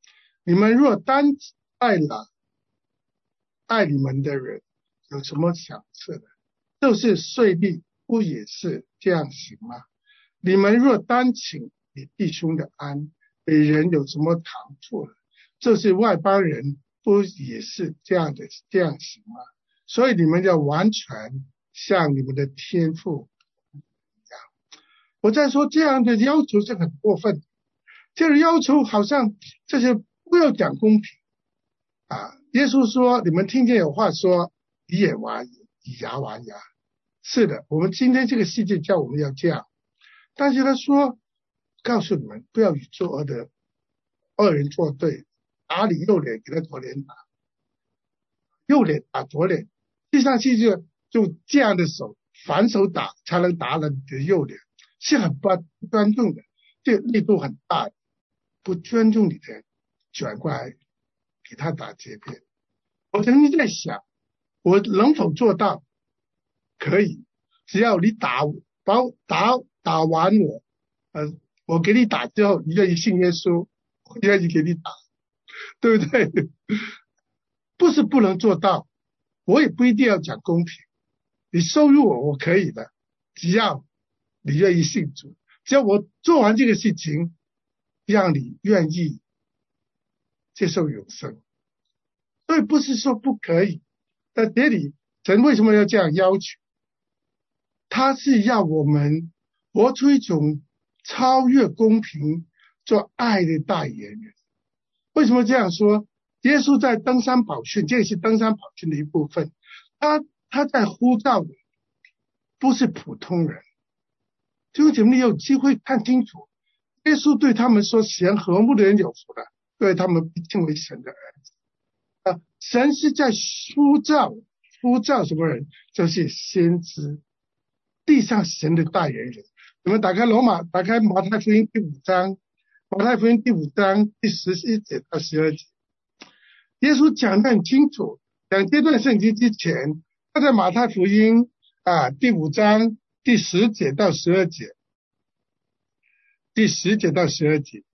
你们若单爱了爱你们的人，有什么赏赐的？就是税吏不也是这样行吗？你们若单请你弟兄的安，给人有什么长处呢？就是外邦人不也是这样的这样行吗？所以你们要完全像你们的天父一样。我在说这样的要求是很过分，这个要求好像这些不要讲公平啊！耶稣说：“你们听见有话说，以眼还眼，以牙还牙。”是的，我们今天这个世界叫我们要这样，但是他说：“告诉你们，不要与作恶的恶人作对，打你右脸给他左脸打，右脸打左脸，地上去就就这样的手反手打，才能打了你的右脸，是很不尊重的，这力度很大，不尊重你的，转过来给他打这边。”我曾经在想，我能否做到？可以，只要你打把我打打完我，呃，我给你打之后，你愿意信耶稣，我愿意给你打，对不对？不是不能做到，我也不一定要讲公平。你收入我，我可以的，只要你愿意信主，只要我做完这个事情，让你愿意接受永生。所以不是说不可以，在这里神为什么要这样要求？他是要我们活出一种超越公平、做爱的代言人。为什么这样说？耶稣在登山宝训，这也是登山宝训的一部分。他他在呼召的不是普通人。弟兄姐妹，你有机会看清楚，耶稣对他们说：“贤和睦的人有福了，对他们被称为神的儿子。”啊，神是在呼召呼召什么人？就是先知。地上神的代言人，我们打开罗马，打开马太福音第五章，马太福音第五章第十一节到十二节，耶稣讲得很清楚。讲这段圣经之前，他在马太福音啊第五章第十节到十二节，第十节到十二节，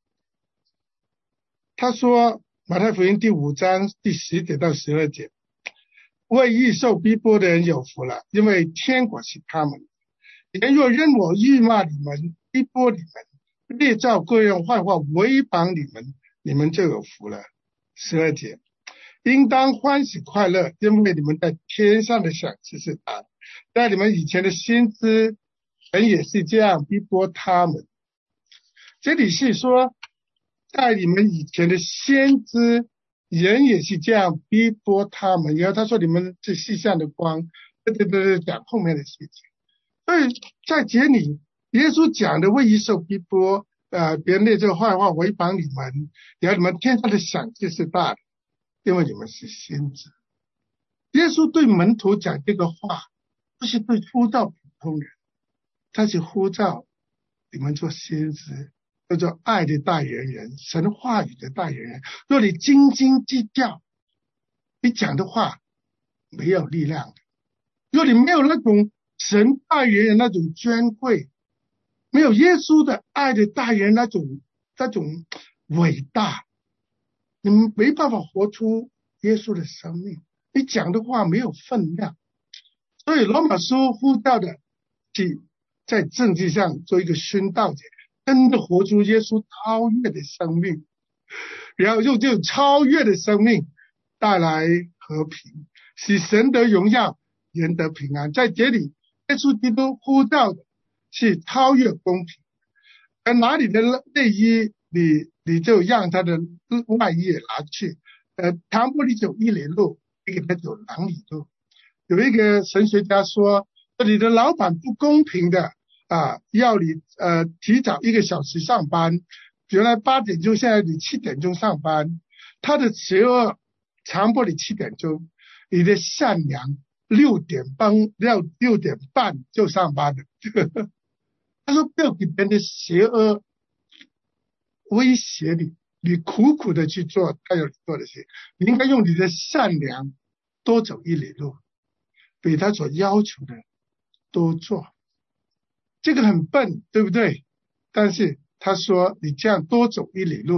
他说马太福音第五章第十节到十二节。为义受逼迫的人有福了，因为天国是他们的。人若因我辱骂你们，逼迫你们，列造各样坏话，违绑你们，你们就有福了。十二节，应当欢喜快乐，因为你们在天上的赏赐是大的。在你们以前的先知，人也是这样逼迫他们。这里是说，在你们以前的先知，人也是这样逼迫他们，然后他说你们是世上的光，对对对，讲后面的事情。所以在这里，耶稣讲的为义受逼迫，呃，别人列这个坏话违绑你们，然后你们天上的赏赐是大的，因为你们是先知。耶稣对门徒讲这个话，不是对呼召普通人，他是呼召你们做先知。叫做爱的代言人，神话语的代言人。若你斤斤计较，你讲的话没有力量的。若你没有那种神代言人那种尊贵，没有耶稣的爱的代言人那种那种伟大，你们没办法活出耶稣的生命。你讲的话没有分量。所以罗马书呼召的是在政治上做一个宣道者，真的活出耶稣超越的生命，然后用这种超越的生命带来和平，使神得荣耀，人得平安。在这里，耶稣基督呼召的是超越公平。而拿你的内衣，你你就让他的外衣也拿去。呃，唐伯里走一里路，你给他走两里路。有一个神学家说，你的老板不公平的。啊，要你呃提早一个小时上班，原来八点钟，现在你七点钟上班，他的邪恶强迫你七点钟，你的善良六点半要六点半就上班的。他说不要给别人的邪恶威胁你，你苦苦的去做他要你做的事，你应该用你的善良多走一里路，比他所要求的多做。这个很笨，对不对？但是他说你这样多走一里路，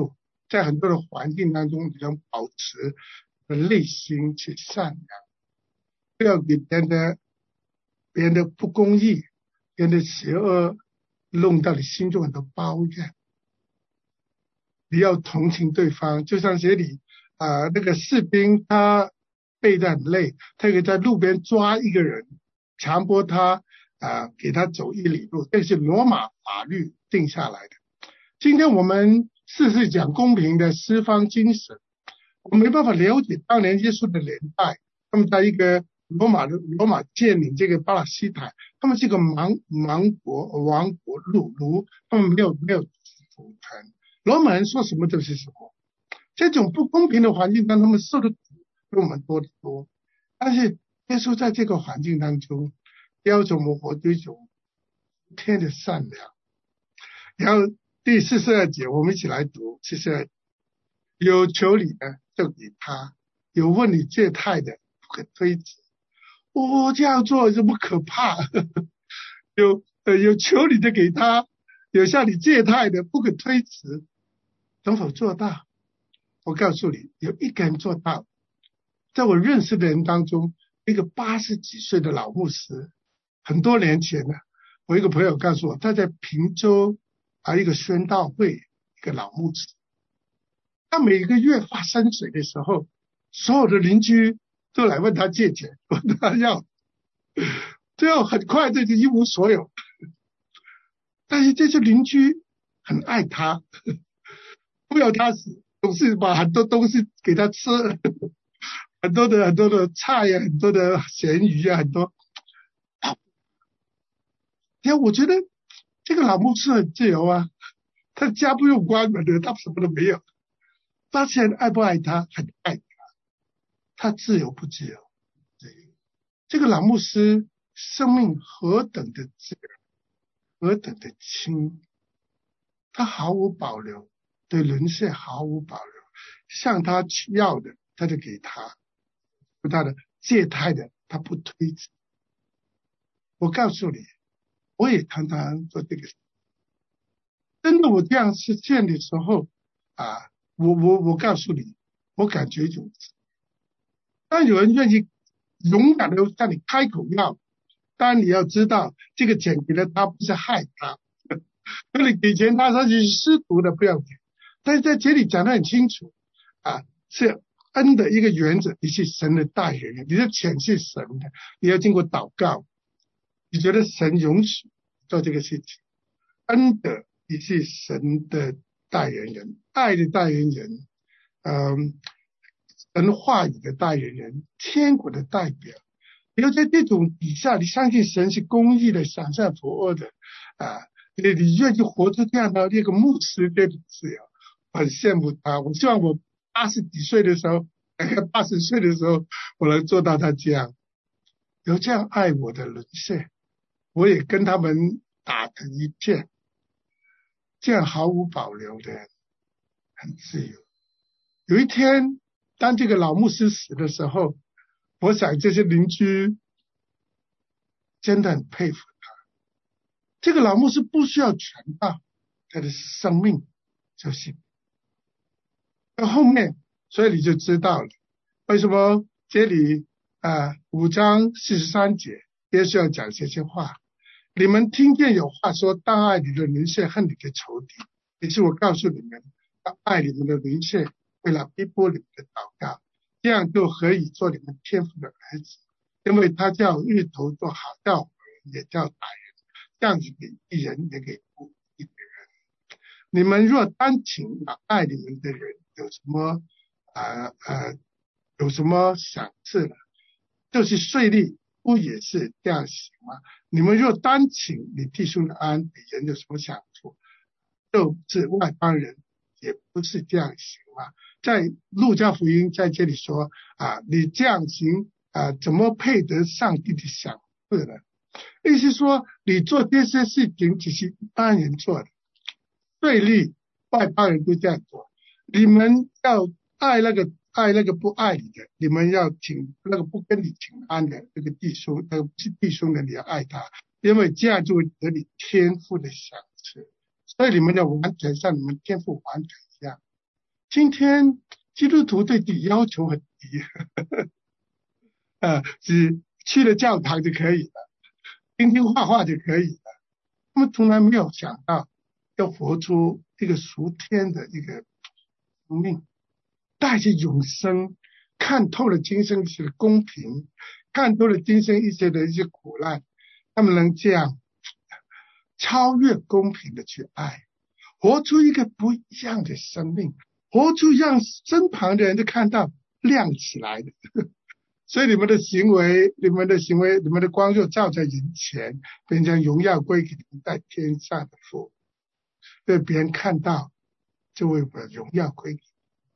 在很多的环境当中，你能保持内心去善良，不要给别人的别人的不公义、别人的邪恶弄到你心中很多抱怨。你要同情对方，就像这里啊、呃，那个士兵他背得很累，他可以在路边抓一个人，强迫他啊、呃，给他走一里路，这是罗马法律定下来的。今天我们事事讲公平的西方精神，我没办法了解当年耶稣的年代，他们在一个罗马的罗马建领这个巴勒斯坦，他们是一个盲盲国王国碌奴，他们没有没有主权，罗马人说什么就是什么。这种不公平的环境让他们受的苦比我们多得多，但是耶稣在这个环境当中要求我们活出一种天的善良。然后第四十二节我们一起来读，四十二，有求你的就给他，有问你借贷的不可推辞。我、哦、这样做这么可怕？有呃有求你的给他，有向你借贷的不可推辞，能否做到？我告诉你，有一个人做到。在我认识的人当中，一个八十几岁的老牧师，很多年前呢，我一个朋友告诉我，他在平洲啊一个宣道会，一个老牧师，他每个月发薪水的时候，所有的邻居都来问他借钱，问他要，最后很快这就一无所有。但是这些邻居很爱他，不要他死，总是把很多东西给他吃，很多的很多的菜呀、啊，很多的咸鱼啊，很多。因为我觉得这个老牧师很自由啊，他的家不用关门的，他什么都没有。发现爱不爱他？很爱他。他自由不自由？自由。这个老牧师生命何等的自由，何等的轻，他毫无保留，对人世毫无保留，向他要的他就给他，他的借贷的他不推辞。我告诉你，我也常常做这个事。真的，我这样实践的时候啊，我我我告诉你，我感觉有。当有人愿意勇敢的向你开口要，当然你要知道，这个钱给了他不是害他，如果你给钱他，他是失足的，不要给。但是在这里讲得很清楚啊，是恩的一个原则，你是神的代言人，你的钱是神的，你要经过祷告，你觉得神允许做这个事情，恩的你是神的代言人，爱的代言人，嗯，神话语的代言人，天国的代表。你要在这种底下，你相信神是公义的，赏善负恶的啊，你你愿意活出这样的一个牧师的自由，我很羡慕他。我希望我八十几岁的时候，八十岁的时候，我能做到他这样，有这样爱我的人生，我也跟他们打成一片，这样毫无保留的，很自由。有一天，当这个老牧师死的时候，我想这些邻居真的很佩服他。这个老牧师不需要传道，他的生命就是到后面，所以你就知道了为什么这里啊五章四十三节耶稣要讲这些话。你们听见有话说，当爱你的邻舍，恨你的仇敌。于是我告诉你们，当爱你们的邻舍，为了逼迫你们的祷告，这样就可以做你们天父的儿子，因为他叫日头做好叫也叫歹人，降雨给义人也给不义的人。你们若单请那爱你们的人有什么呃呃有什么赏赐呢？就是税吏不也是这样行吗？你们若单请你弟兄的安，比人有什么享受？就是外邦人也不是这样行吗？在路加福音在这里说啊，你这样行啊，怎么配得上帝的赏赐呢？意思说，你做这些事情只是一般人做的，税吏外邦人都这样做。你们要爱那个爱那个不爱你的，你们要请那个不跟你请安的那个弟兄，那个不是弟兄的，你要爱他，因为这样就会得你天父的赏赐。所以你们要完全像你们天父完全一样。 今天基督徒对自己要求很低，呃，只去了教堂就可以了，听听画画就可以了。他们从来没有想到要活出一个属天的一个生命，带着永生，看透了今生一些的公平，看透了今生一些的一些苦难，他们能这样超越公平的去爱，活出一个不一样的生命，活出让身旁的人都看到亮起来的。所以你们的行为，你们的行为，你们的光就照在人前，并将荣耀归给你们在天上的父。被别人看到，就会把荣耀归给你。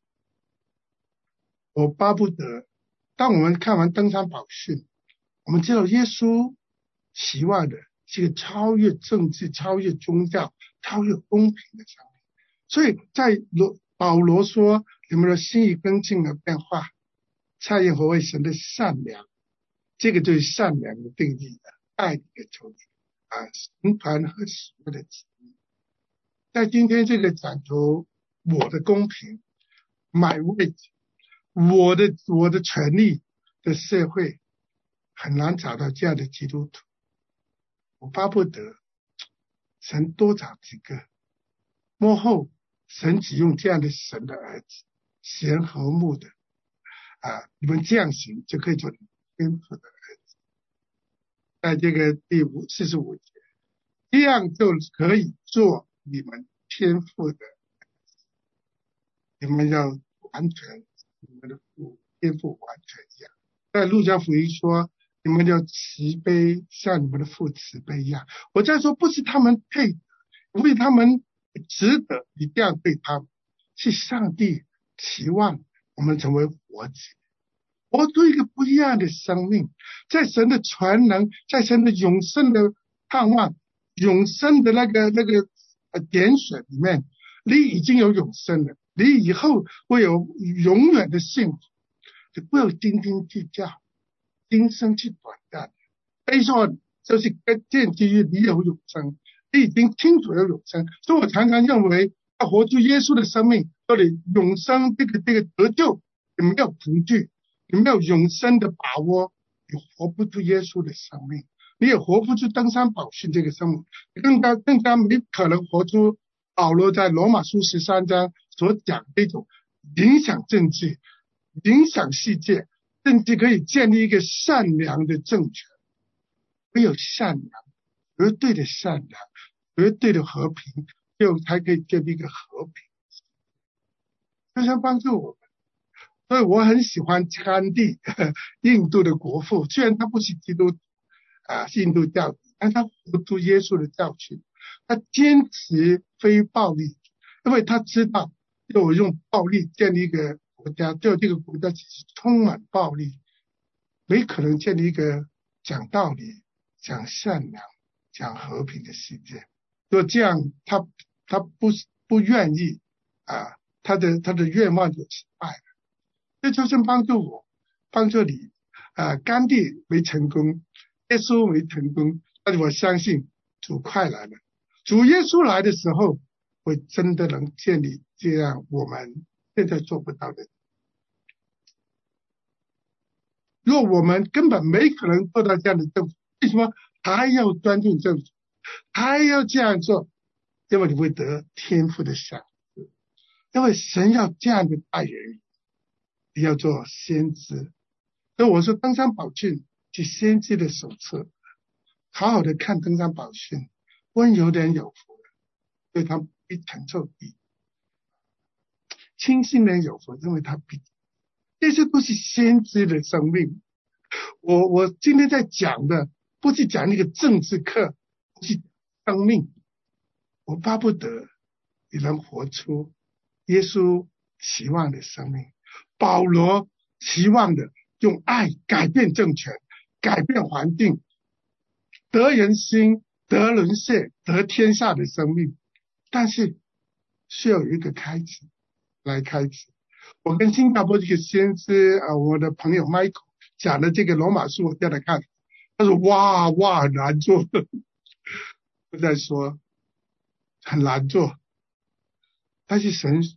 我巴不得，当我们看完登山宝训，我们知道耶稣期望的是一个超越政治、超越宗教、超越公平的生命。所以在罗保罗说，你们的心意跟进而变化，察验何为神的善良，这个就是善良的定义的爱的求主啊，神团和使命的旨意。在今天这个讲求我的公平、my right、我的我的权利的社会，很难找到这样的基督徒。我巴不得神多找几个，末后神只用这样的神的儿子，贤和睦的啊，你们这样行就可以做天父的儿子。在这个第五四十五节，这样就可以做你们天父的儿子。你们要完全，你们的父天父完全一样。在路加福音说，你们要慈悲，像你们的父慈悲一样。我在说，不是他们配得，不是他们值得你这样对他们，是上帝期望我们成为活子，活出一个不一样的生命，在神的全能，在神的永生的盼望，永生的那个那个呃点选里面，你已经有永生了，你以后会有永远的幸福，就不要斤斤计较，今生是短暂的。悲说就是建基于你有永生，你已经清楚有永生，所以我常常认为要活出耶稣的生命，到底永生这个这个得救，你没有恐惧，你没有永生的把握，你活不出耶稣的生命，你也活不出登山宝训这个生命，更加更加没可能活出保罗在罗马书十三章所讲的一种影响政治、影响世界，甚至可以建立一个善良的政权。唯有善良，绝对的善良，绝对的和平，只有才可以建立一个和平。就像帮助我们，所以我很喜欢甘地，印度的国父，虽然他不是基督徒啊，是印度教徒，但他活出耶稣的教训，他坚持非暴力，因为他知道，要用暴力建立一个国家，就这个国家其实充满暴力，没可能建立一个讲道理、讲善良、讲和平的世界。就这样，他他不不愿意啊，他的他的愿望就失败了。这就是帮助我，帮助你啊！甘地没成功，耶稣没成功，但是我相信主快来了。主耶稣来的时候，会真的能建立这样我们现在做不到的。若我们根本没可能做到这样的政府，为什么还要尊敬政府，还要这样做？因为你会得天父的赏赐，因为神要这样的待人，你要做先知。所以我说登山宝训是先知的手册，好好的看登山宝训，温柔的人有福了，因为他必承受地；清心的人有福，因为他必。这些都是先知的生命。我我今天在讲的不是讲那个政治课，是生命。我巴不得你能活出耶稣期望的生命，保罗期望的用爱改变政权，改变环境，得人心，得人谢，得天下的生命。但是需要有一个开始来开始。我跟新加坡这个先知啊，我的朋友 Michael 讲的这个罗马书，我叫他看，他说哇哇很难做，我在说很难做，但是神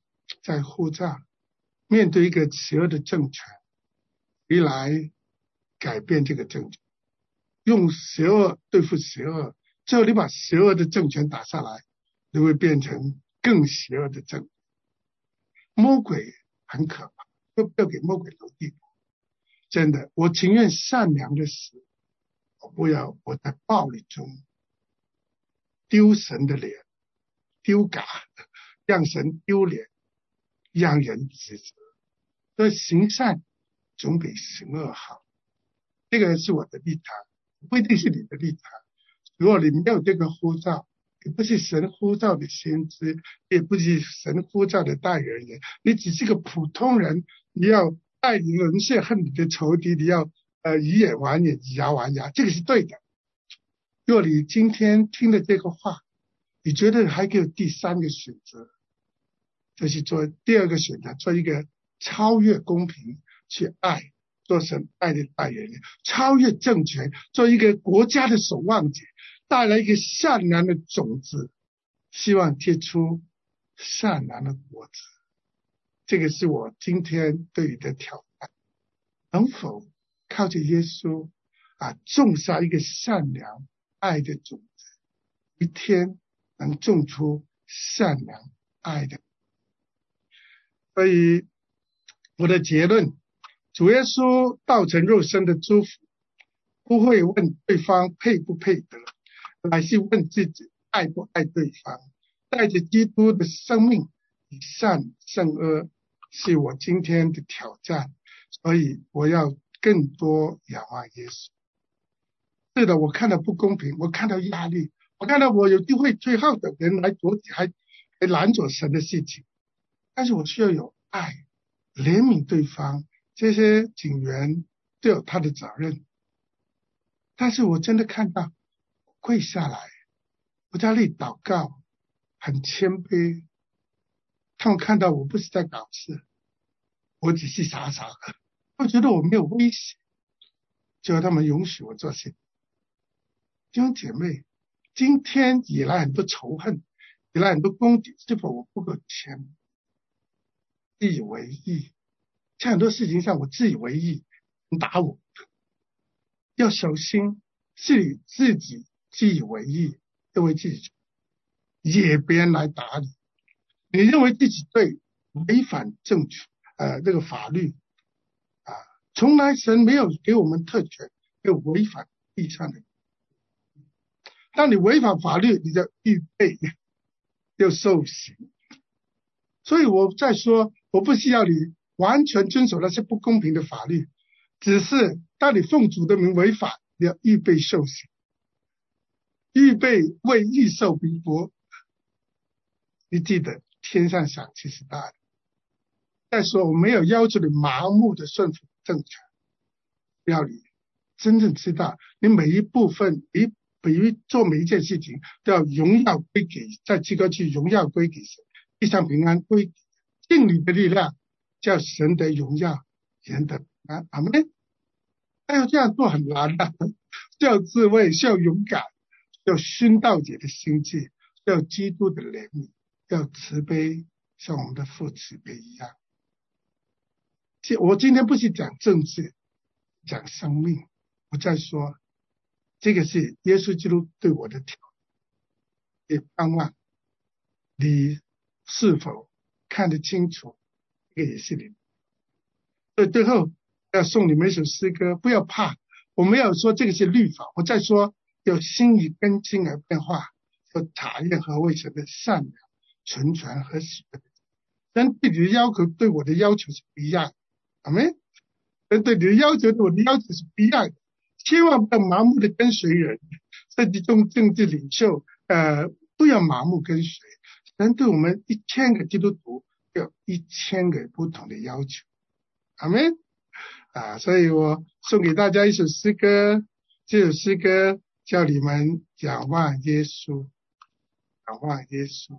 在呼召，面对一个邪恶的政权，谁来改变这个政权？用邪恶对付邪恶，最后你把邪恶的政权打下来，你会变成更邪恶的政权。魔鬼很可怕，不要给魔鬼留地步。真的，我情愿善良的死，我不要我在暴力中丢神的脸，丢嘎，让神丢脸，让人指责。所以行善总比行恶好，这个是我的立场，不一定是你的立场。如果你没有这个呼召，你不是神呼召的先知，也不是神呼召的代言人，你只是个普通人，你要爱你人血恨你的仇敌，你要呃以眼还眼，以牙还牙，这个是对的。若你今天听了这个话，你觉得还可以有第三个选择，就是做第二个选择，做一个超越公平，去爱，做神爱的代言人，超越政权，做一个国家的守望者，带来一个善良的种子，希望结出善良的果子。这个是我今天对你的挑战，能否靠着耶稣啊，种下一个善良爱的种子，一天能种出善良爱的。所以我的结论，主耶稣道成肉身的祝福，不会问对方配不配得，乃是问自己爱不爱对方。带着基督的生命，以善胜恶，是我今天的挑战。所以我要更多仰望耶稣。是的，我看到不公平，我看到压力，我看到我有机会最后的人来阻止，还还拦阻神的事情，但是我需要有爱，怜悯对方。这些警员都有他的责任，但是我真的看到跪下来，我在那里祷告，很谦卑。他们看到我不是在搞事，我只是傻傻的，我觉得我没有威胁，就他们允许我做事。弟兄姐妹，今天以来很多仇恨，以来很多攻击，是否我不够谦卑，自以为意？在很多事情上我自以为意，你打我，要小心，是你自己自以为意，认为自己也别人来打你，你认为自己对，违反正确呃这个法律啊，从来神没有给我们特权，没有违反地上的。当你违反法律，你就预备要受刑。所以我在说，我不需要你完全遵守那些不公平的法律，只是当你奉主的名违反，你要预备受刑，预备为义受逼迫。你记得天上赏赐是大的。再说，我没有要求你盲目的顺服政权，要你真正知道，你每一部分，你每一做每一件事情都要荣耀归给，在这个去荣耀归给神，地上平安归尽你的力量，叫神的荣耀，人的平安。阿们。还有这样做很难的，需要智慧，需要勇敢，需要殉道者的心智，需要基督的怜悯，要慈悲，像我们的父慈悲一样。我今天不是讲政治，讲生命。我在说，这个是耶稣基督对我的挑战，也盼望你是否看得清楚，这个也是你。所以最后要送你们一首诗歌，不要怕。我没有说这个是律法，我在说有心意更新而变化，要查验何为神的善良、纯全和喜悦。神对你的要求对我的要求是不一样的，阿们。神对你的要求对我的要求是不一样的，千万不要盲目的跟随人，甚至中政治领袖，呃，不要盲目跟随。神对我们一千个基督徒有一千个不同的要求，阿们。啊，所以我送给大家一首诗歌，这首诗歌叫你们仰望耶稣，仰望耶稣。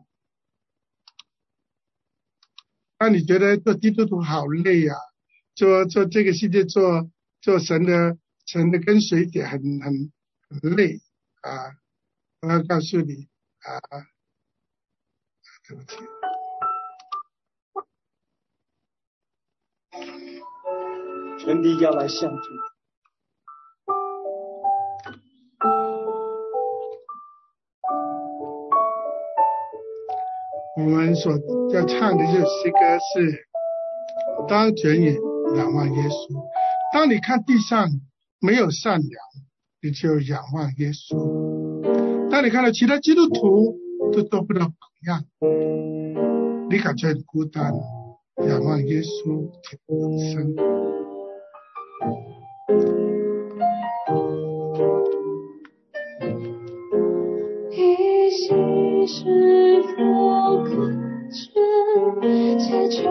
当你觉得做基督徒好累啊，做做这个世界做做神的神的跟随者很很很累啊，我要告诉你啊，对不起。 全力要来向主。 我们所要唱的这首诗歌是当卷眼仰望耶稣。当你看地上没有善良，你就仰望耶稣。当你看到其他基督徒都做不到榜样，你感觉很孤单，仰望耶稣得永生。 一心是否感觉在重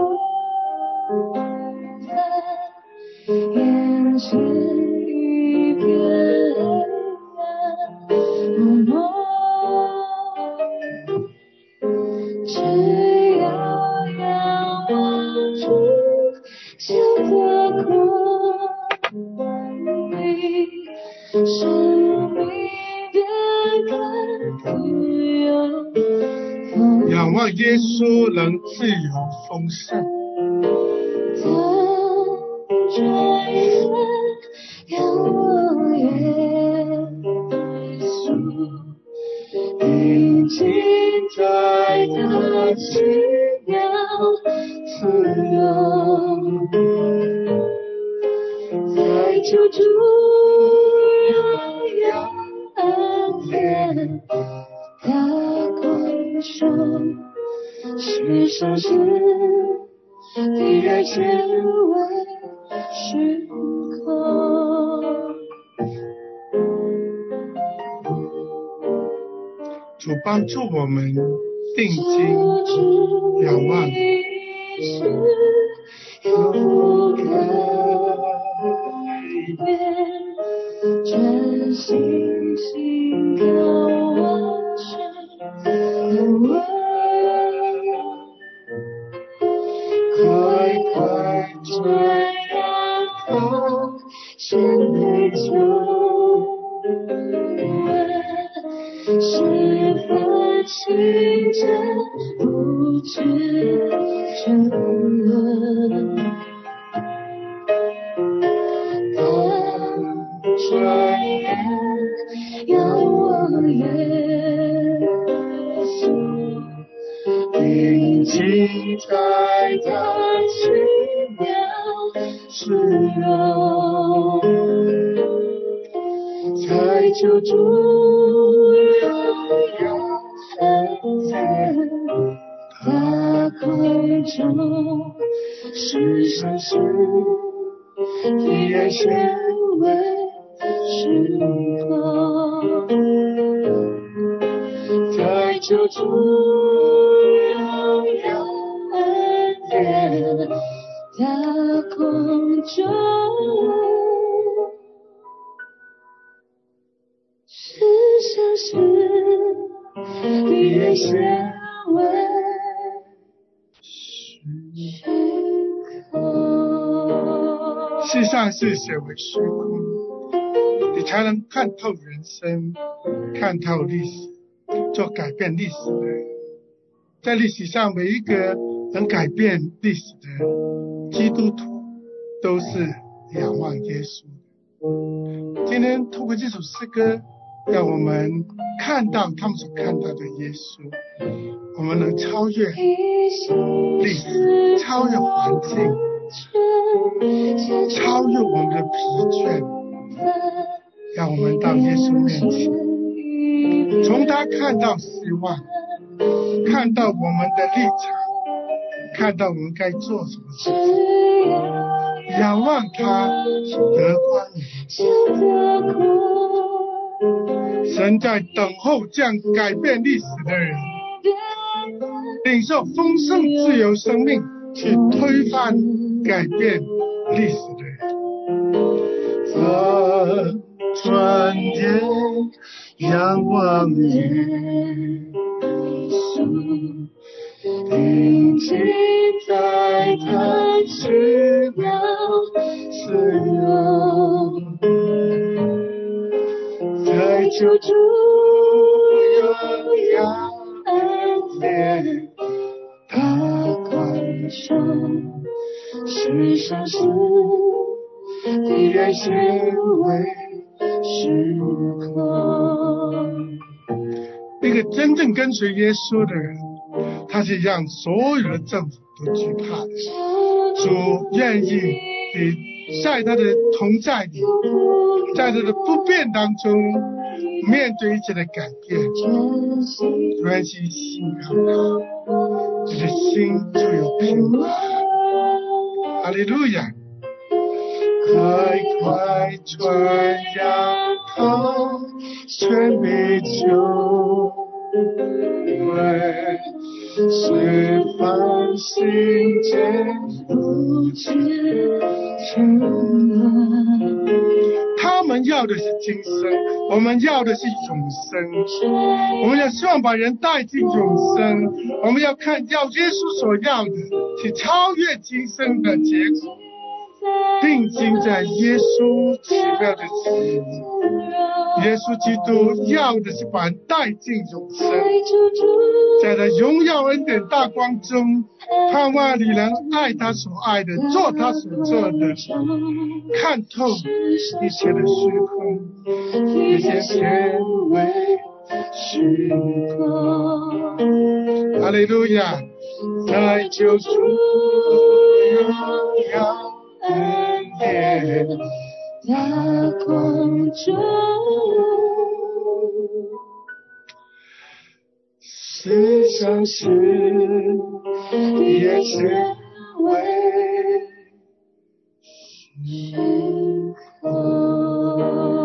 返，眼前一片黑暗蒙蒙，只要仰望主显的光明，生命仰望耶稣能自由丰盛。 当转眼仰望耶稣，定睛在他奇妙慈容，在救主荣耀恩典大光中，世上事第二千为虚空。 主帮助我们定睛仰望， 永不改变，专心信靠完全的温，快快传染他全宇宙，十分清真不知争论。当转眼仰望耶稣，定睛在他奇妙慈容，在救主荣耀恩典大光中，世上事第二显为虚空，在救主荣耀恩典大光中，世上事第二显为虚空。 世上是显为虚空，你才能看透人生，看透历史，做改变历史的人。在历史上，每一个能改变历史的基督徒都是仰望耶稣的。今天透过这首诗歌，让我们看到他们所看到的耶稣，我们能超越历史，超越环境，超越我们的疲倦，让我们到耶稣面前，从他看到希望，看到我们的立场，看到我们该做什么事情，仰望他得欢迎。神在等候这样改变历史的人，领受丰盛自由生命，去推翻改变历史的人。 当转眼仰望耶稣，定睛在他奇妙慈容，在救主荣耀恩典大光中，世上事敌人显为虚空。 一个真正跟随耶稣的人，他是让所有的政府都惧怕的。主愿意你在他的同在里，在他的不变当中，面对一切的改变，专心信仰他，你的心就有平安。哈利路亚！ 快快传扬他全被救恩，释放心间不知沉沦。 他们要的是今生，我们要的是永生。我们要希望把人带进永生，我们要看要耶稣所要的是超越今生的结果，定睛在耶稣奇妙的旨意。耶稣基督要的是把人带进永生，在他荣耀恩典大光中，盼望你能爱他所爱的，做他所做的，看透一切的虚空， 一切显为虚空。 哈利路亚！ 在救主荣耀恩典大光中，世上事也显为虚空。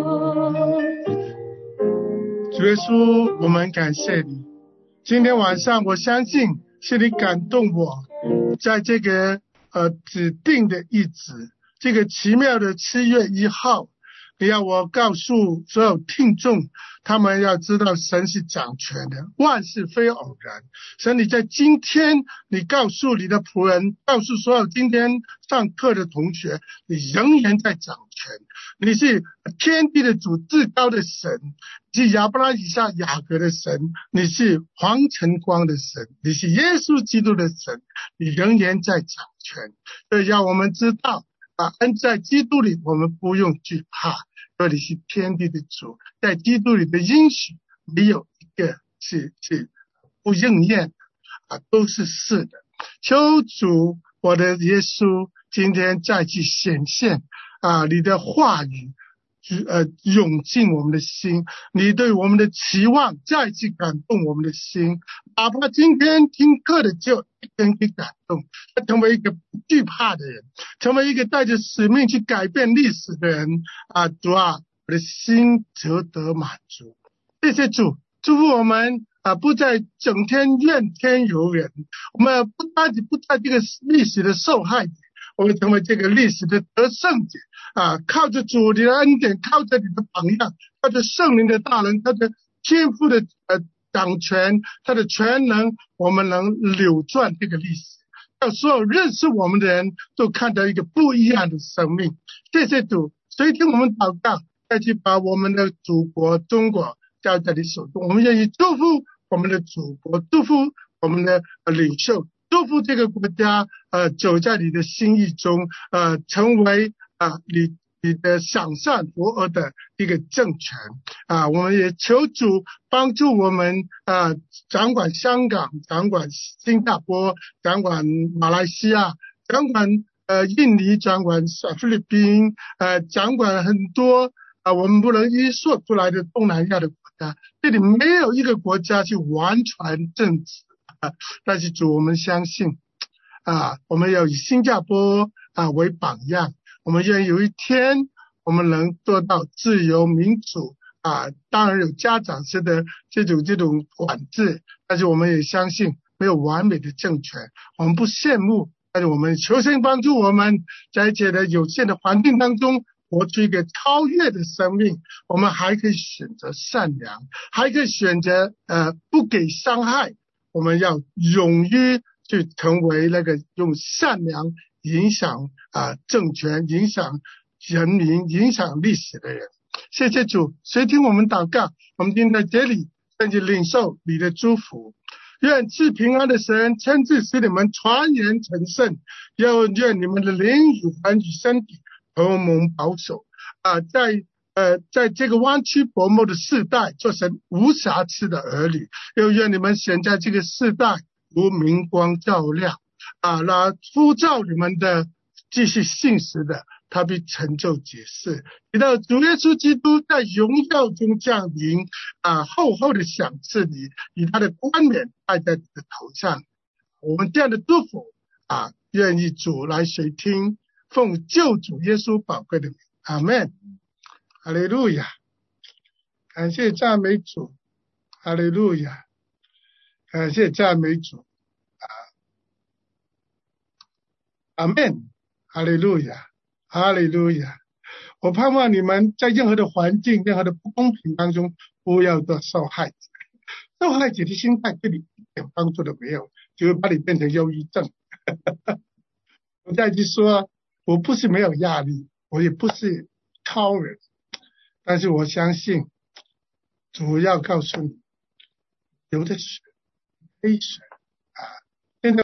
主耶稣，我们感谢你。今天晚上，我相信是你感动我，在这个呃指定的日子，这个奇妙的七月一号，你要我告诉所有听众，他们要知道神是掌权的，万事非偶然。神，你在今天，你告诉你的仆人，告诉所有今天上课的同学，你仍然在掌权。你是天地的主，至高的神，你是亚伯拉罕以撒雅各的神，你是黄晨光的神，你是耶稣基督的神，你仍然在掌权。所以要我们知道啊，恩在基督里，我们不用惧怕，因为你是天地的主，在基督里的应许没有一个是是不应验的啊，都是是的。求主我的耶稣今天再去显现啊，你的话语呃涌进我们的心，你对我们的期望再次感动我们的心，哪怕今天听课的就一人给感动，成为一个不惧怕的人，成为一个带着使命去改变历史的人啊！主啊，我的心则得满足。谢谢主，祝福我们啊，不再整天怨天尤人，我们不单只不在这个历史的受害者，我们成为这个历史的得胜者啊！靠着主你的恩典，靠着你的榜样，靠着圣灵的大能，靠着天父的呃掌权，他的全能，我们能扭转这个历史，让所有认识我们的人都看到一个不一样的生命。谢谢主，随听我们祷告，再去把我们的祖国中国交在你手中。我们愿意祝福我们的祖国，祝福我们的领袖，祝福这个国家呃走在你的心意中，呃成为啊、呃、你你的赏善罚恶的一个政权啊！我们也求主帮助我们啊，掌管香港，掌管新加坡，掌管马来西亚，掌管呃印尼，掌管菲律宾，呃掌管很多啊我们不能一说出来的东南亚的国家，这里没有一个国家是完全正直啊。但是主，我们相信啊，我们要以新加坡啊为榜样。我们愿意有一天我们能做到自由民主啊，当然有家长式的这种这种管制，但是我们也相信没有完美的政权，我们不羡慕，但是我们求神帮助我们在这的有限的环境当中活出一个超越的生命。我们还可以选择善良，还可以选择呃不给伤害，我们要勇于去成为那个用善良影响啊政权，影响人民，影响历史的人。谢谢主，谁听我们祷告，我们今天在这里甚至领受你的祝福。愿赐平安的神亲自使你们传言成圣，又愿你们的灵与魂与身体和蒙保守啊，在呃，在这个弯曲薄暮的世代，做成无瑕疵的儿女。又愿你们显在这个世代如明光照亮啊，那呼召你们的继续信实的，他必成就解释。直到主耶稣基督在荣耀中降临啊，厚厚的赏赐你，以他的冠冕戴在你的头上。我们这样的祝福啊，愿意主来垂听，奉救主耶稣宝贵的名，阿们。哈利路亚，感谢赞美主，哈利路亚，感谢赞美主啊，阿们，哈利路亚，哈利路亚。我盼望你们在任何的环境、任何的不公平当中，不要做受害者。受害者的心态对你一点帮助都没有，就会把你变成忧郁症。我再去说，我不是没有压力，我也不是超人。但是我相信主要告诉你，流的水黑水